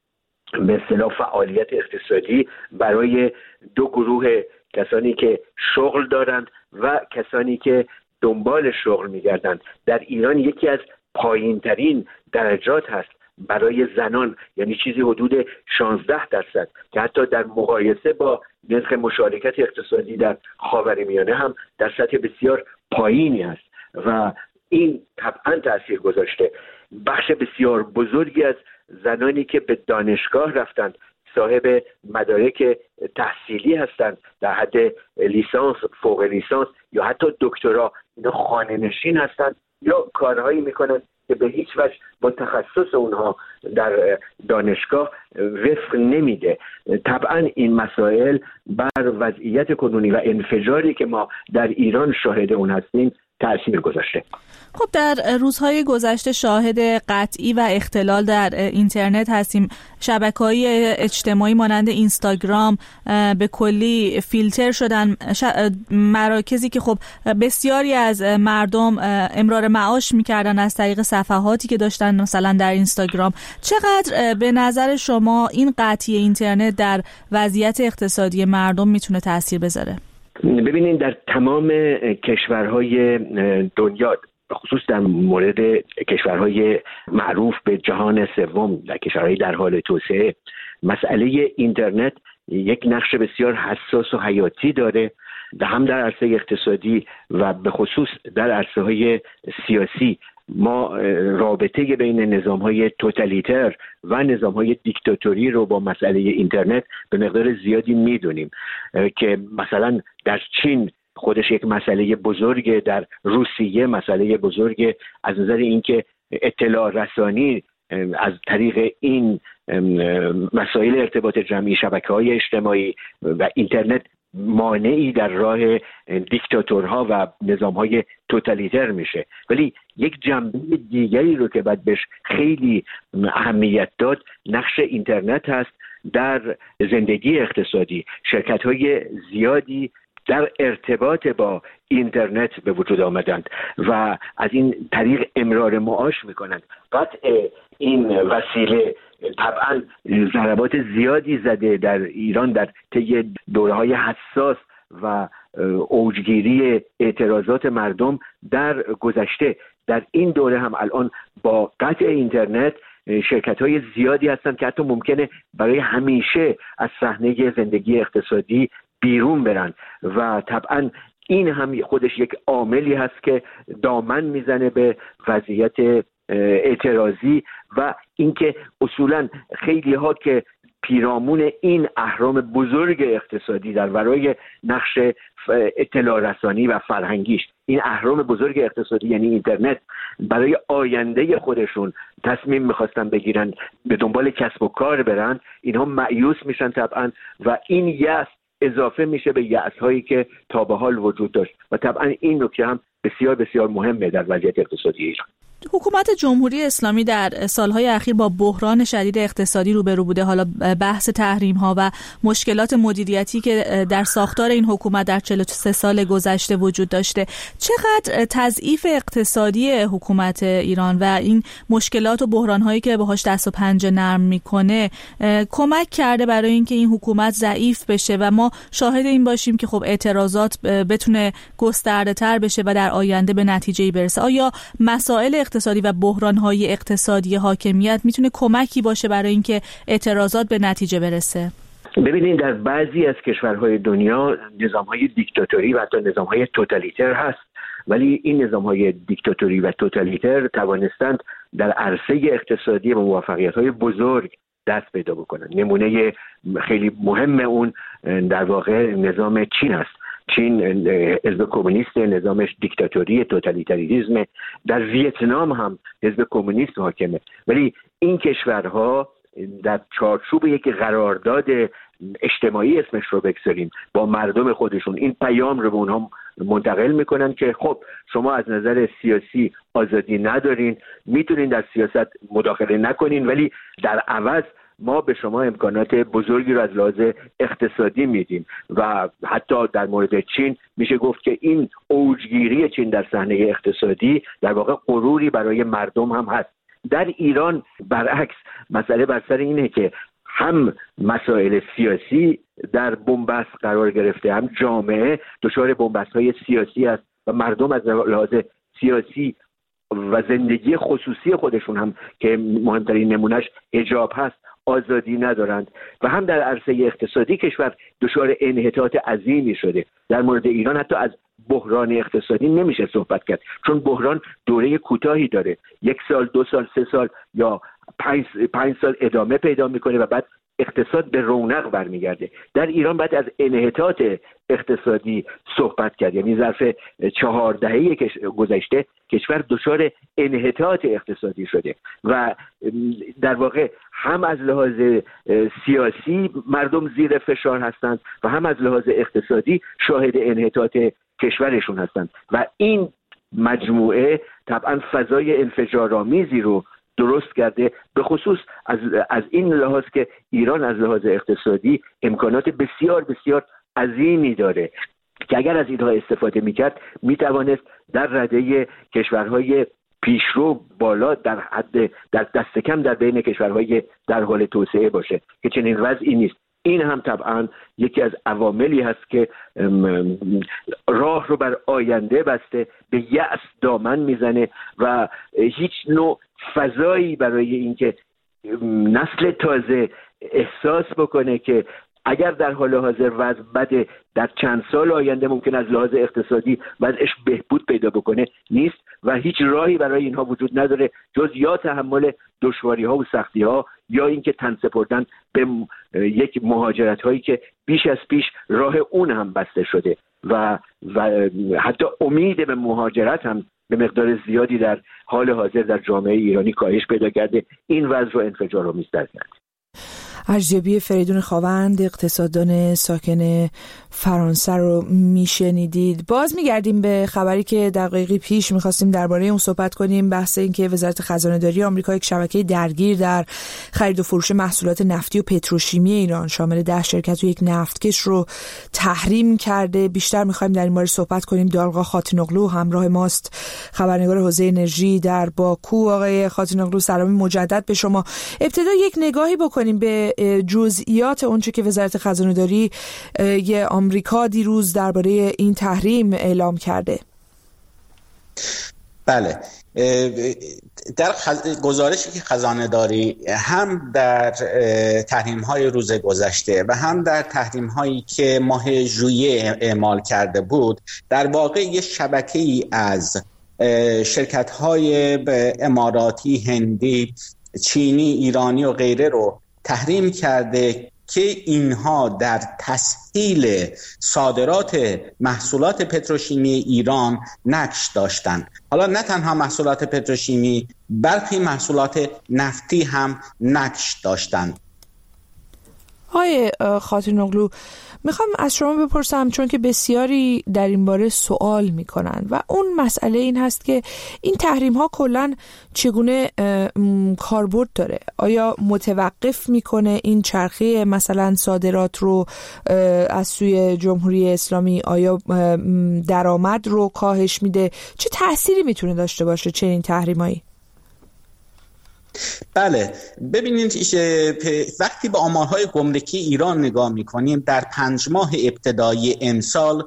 به اصطلاح فعالیت اقتصادی برای دو گروه، کسانی که شغل دارند و کسانی که دنبال شغل می‌گردند، در ایران یکی از پایین‌ترین درجات هست برای زنان، یعنی چیزی حدود 16% که حتی در مقایسه با نرخ مشارکت اقتصادی در خاورمیانه هم در سطح بسیار پایینی است و این طبعا تأثیر گذاشته. بخش بسیار بزرگی از زنانی که به دانشگاه رفتند صاحب مدارک تحصیلی هستند در حد لیسانس، فوق لیسانس یا حتی دکترا، اینا خانه نشین هستند یا کارهایی میکنند که به هیچ وجه با تخصص اونها در دانشگاه وفق نمیده. طبعا این مسائل بر وضعیت کنونی و انفجاری که ما در ایران شاهد اون هستیم تأثیر گذاشته. خب در روزهای گذشته شاهد قطعی و اختلال در اینترنت هستیم. شبکه‌های اجتماعی مانند اینستاگرام به کلی فیلتر شدن، مراکزی که خب بسیاری از مردم امرار معاش میکردن از طریق صفحاتی که داشتن مثلا در اینستاگرام. چقدر به نظر شما این قطعی اینترنت در وضعیت اقتصادی مردم میتونه تأثیر بذاره؟ ببینید در تمام کشورهای دنیا، خصوص در مورد کشورهای معروف به جهان سوم، در کشورهای در حال توسعه، مسئله اینترنت یک نقش بسیار حساس و حیاتی داره، هم در عرصه اقتصادی و به خصوص در عرصه‌های سیاسی. ما رابطه بین نظام‌های توتالیتر و نظام‌های دیکتاتوری رو با مسئله اینترنت به مقدار زیادی می‌دونیم که مثلا در چین خودش یک مسئله بزرگه، در روسیه مسئله بزرگه از نظر اینکه اطلاع رسانی از طریق این مسائل ارتباط جمعی، شبکه‌های اجتماعی و اینترنت مانعی در راه دیکتاتورها و نظام‌های توتالیتر میشه. ولی یک جنبه دیگری رو که باید بهش خیلی اهمیت داد، نقش اینترنت هست در زندگی اقتصادی. شرکت‌های زیادی در ارتباط با اینترنت به وجود آمدند و از این طریق امرار معاش میکنند. قطع این وسیله طبعا ضربات زیادی زده در ایران در طی دوره‌های حساس و اوجگیری اعتراضات مردم در گذشته. در این دوره هم الان با قطع اینترنت شرکت‌های زیادی هستند که حتی ممکنه برای همیشه از صحنه زندگی اقتصادی بیرون برن و طبعا این هم خودش یک عاملی هست که دامن میزنه به وضعیت اعتراضی و اینکه اصولا خیلی ها که پیرامون این اهرام بزرگ اقتصادی در ورای نقش اطلاع رسانی و فرهنگیش، این اهرام بزرگ اقتصادی یعنی اینترنت، برای آینده خودشون تصمیم میخواستن بگیرن به دنبال کسب و کار برن، اینها مایوس میشن طبعا و این یأس اضافه میشه به یأس‌هایی که تا به حال وجود داشت و طبعا این نکته هم بسیار بسیار مهمه در وضعیت اقتصادی ایران. حکومت جمهوری اسلامی در سالهای اخیر با بحران شدید اقتصادی روبرو بوده. حالا بحث تحریم‌ها و مشکلات مدیریتی که در ساختار این حکومت در 43 سال گذشته وجود داشته، چقدر تضعیف اقتصادی حکومت ایران و این مشکلات و بحران‌هایی که باهاش دست و پنجه نرم میکنه کمک کرده برای اینکه این حکومت ضعیف بشه و ما شاهد این باشیم که خب اعتراضات بتونه گسترده‌تر بشه و در آینده به نتیجه‌ای برسه؟ آیا مسائل اقتصادی و بحران‌های اقتصادی حاکمیت میتونه کمکی باشه برای اینکه اعتراضات به نتیجه برسه؟ ببینید در بعضی از کشورهای دنیا نظام‌های دیکتاتوری و حتی نظام‌های توتالیتر هست، ولی این نظام‌های دیکتاتوری و توتالیتر توانستند در عرصه اقتصادی و موفقیت‌های بزرگ دست پیدا بکنند. نمونه خیلی مهم اون در واقع نظام چین است. چین حزب کمونیست، نظامش دیکتاتوری توتالیتاریسم. در ویتنام هم حزب کمونیست حاکمه، ولی این کشورها در چارچوب یک قرارداد اجتماعی اسمش رو بگذاریم با مردم خودشون این پیام رو به اونها منتقل میکنن که خب شما از نظر سیاسی آزادی ندارین، میتونین در سیاست مداخله نکنین، ولی در عوض ما به شما امکانات بزرگی رو از لحاظ اقتصادی میدیم. و حتی در مورد چین میشه گفت که این اوجگیری چین در صحنه اقتصادی در واقع غروری برای مردم هم هست. در ایران برعکس مسئله بر سر اینه که هم مسائل سیاسی در بنبست قرار گرفته، هم جامعه دچار بنبست‌های سیاسی است و مردم از لحاظ سیاسی و زندگی خصوصی خودشون هم که مهمترین نمونهش حجاب هست آزادی ندارند. و هم در عرصه اقتصادی کشور دچار انحطاط عظیمی شده. در مورد ایران حتی از بحران اقتصادی نمیشه صحبت کرد، چون بحران دوره کوتاهی داره، 1 سال، 2 سال، 3 سال یا 5 سال ادامه پیدا میکنه و بعد اقتصاد به رونق برمیگرده. در ایران بعد از انحطاط اقتصادی صحبت کرد، یعنی ظرف 4 دهه گذشته کشور دچار انحطاط اقتصادی شده و در واقع هم از لحاظ سیاسی مردم زیر فشار هستند و هم از لحاظ اقتصادی شاهد انحطاط کشورشون هستند و این مجموعه طبعا فضای انفجارآمیزی رو درست کرده، به خصوص از این لحاظ که ایران از لحاظ اقتصادی امکانات بسیار بسیار عظیمی داره که اگر از اینها استفاده میکرد میتوانست در رده کشورهای پیشرو بالا در دست کم در بین کشورهای در حال توسعه باشه که چنین وضعی نیست. این هم طبعا یکی از عواملی هست که راه رو بر آینده بسته، به یأس دامن میزنه و هیچ نوع فضایی برای اینکه نسل تازه احساس بکنه که اگر در حال حاضر وضع بده، در چند سال آینده ممکن از لحاظ اقتصادی وضعش بهبود پیدا بکنه نیست و هیچ راهی برای اینها وجود نداره جز یا تحمل دشواری ها و سختی ها یا اینکه تن سپردن به یک مهاجرت هایی که بیش از پیش راه اون هم بسته شده و حتی امید به مهاجرت هم به مقدار زیادی در حال حاضر در جامعه ایرانی کاهش پیدا کرده. این وضع رو انفجارآمیز کرده. ارزیابی فریدون خاوند، اقتصاددان ساکن فرانسه رو میشنیدید. باز میگردیم به خبری که دقایقی پیش میخواستیم درباره اون صحبت کنیم، بحث این که وزارت خزانه‌داری آمریکا یک شبکه درگیر در خرید و فروش محصولات نفتی و پتروشیمی ایران شامل 10 شرکت و یک نفتکش رو تحریم کرده. بیشتر میخوایم در این باره صحبت کنیم. دالغا خاتینوغلو همراه ماست، خبرنگار حوزه انرژی در باکو. آقای خاتینوغلو سلام مجدد به شما. ابتدا یک نگاهی بکنیم به جزئیات اونچه که وزارت خزانه‌داری آمریکا دیروز درباره این تحریم اعلام کرده. بله، در گزارشی که خزانه‌داری هم در تحریم‌های روز گذشته و هم در تحریم‌هایی که ماه ژوئیه اعمال کرده بود، در واقع یک شبکه‌ای از شرکت‌های اماراتی، هندی، چینی، ایرانی و غیره رو تحریم کرده که اینها در تسهیل صادرات محصولات پتروشیمی ایران نقش داشتند. حالا نه تنها محصولات پتروشیمی، برخی محصولات نفتی هم نقش داشتند. آقای خاتینوغلو، میخوام از شما بپرسم، چون که بسیاری در این باره سوال میکنن و اون مسئله این هست که این تحریم ها کلن چگونه کاربرد داره؟ آیا متوقف میکنه این چرخه مثلا صادرات رو از سوی جمهوری اسلامی؟ آیا درآمد رو کاهش میده؟ چه تأثیری میتونه داشته باشه چنین تحریمایی؟ بله، ببینید وقتی به آمارهای گمرکی ایران نگاه میکنیم، در 5 ماه ابتدایی امسال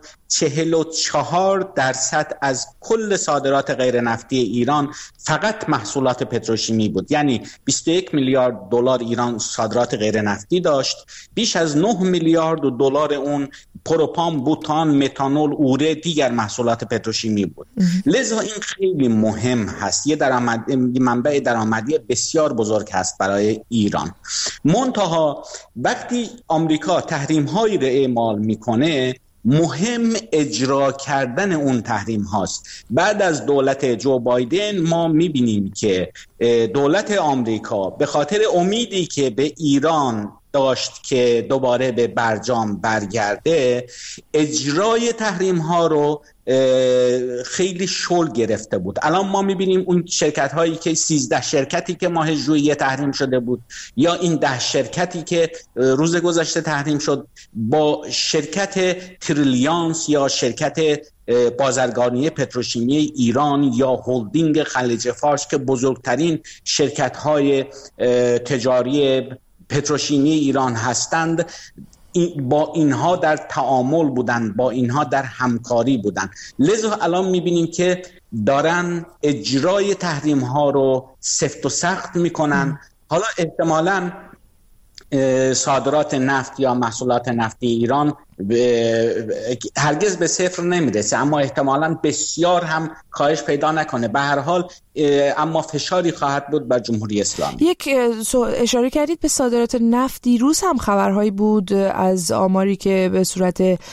44% از کل صادرات غیر نفتی ایران فقط محصولات پتروشیمی بود. یعنی 21 میلیارد دلار ایران صادرات غیر نفتی داشت، بیش از 9 میلیارد دلار اون پروپان، بوتان، متانول، اوره، دیگر محصولات پتروشیمی بود. لذا این خیلی مهم هست، یه منبع درآمدی بسیار بزرگ هست برای ایران. منتها وقتی آمریکا تحریم هایی رو اعمال میکنه، مهم اجرا کردن اون تحریم هاست. بعد از دولت جو بایدن ما میبینیم که دولت آمریکا به خاطر امیدی که به ایران داشت که دوباره به برجام برگرده، اجرای تحریم ها رو خیلی شل گرفته بود. الان ما میبینیم اون شرکت هایی که 13 شرکتی که ماه ژوئیه تحریم شده بود یا این 10 شرکتی که روز گذشته تحریم شد با شرکت تریلیانس یا شرکت بازرگانی پتروشیمی ایران یا هولدینگ خلیج فارس که بزرگترین شرکت های تجاری پتروشیمی ایران هستند، با اینها در تعامل بودن، با اینها در همکاری بودن. لذا الان میبینیم که دارن اجرای تحریم ها رو سفت و سخت میکنن. حالا احتمالاً صادرات نفت یا محصولات نفتی ایران هرگز به صفر نمیرسه، اما احتمالاً بسیار هم کاهش پیدا نکنه. به هر حال اما فشاری خواهد بود بر جمهوری اسلامی. یک اشاره کردید به صادرات نفت. دیروز هم خبرهایی بود از آماری که به صورت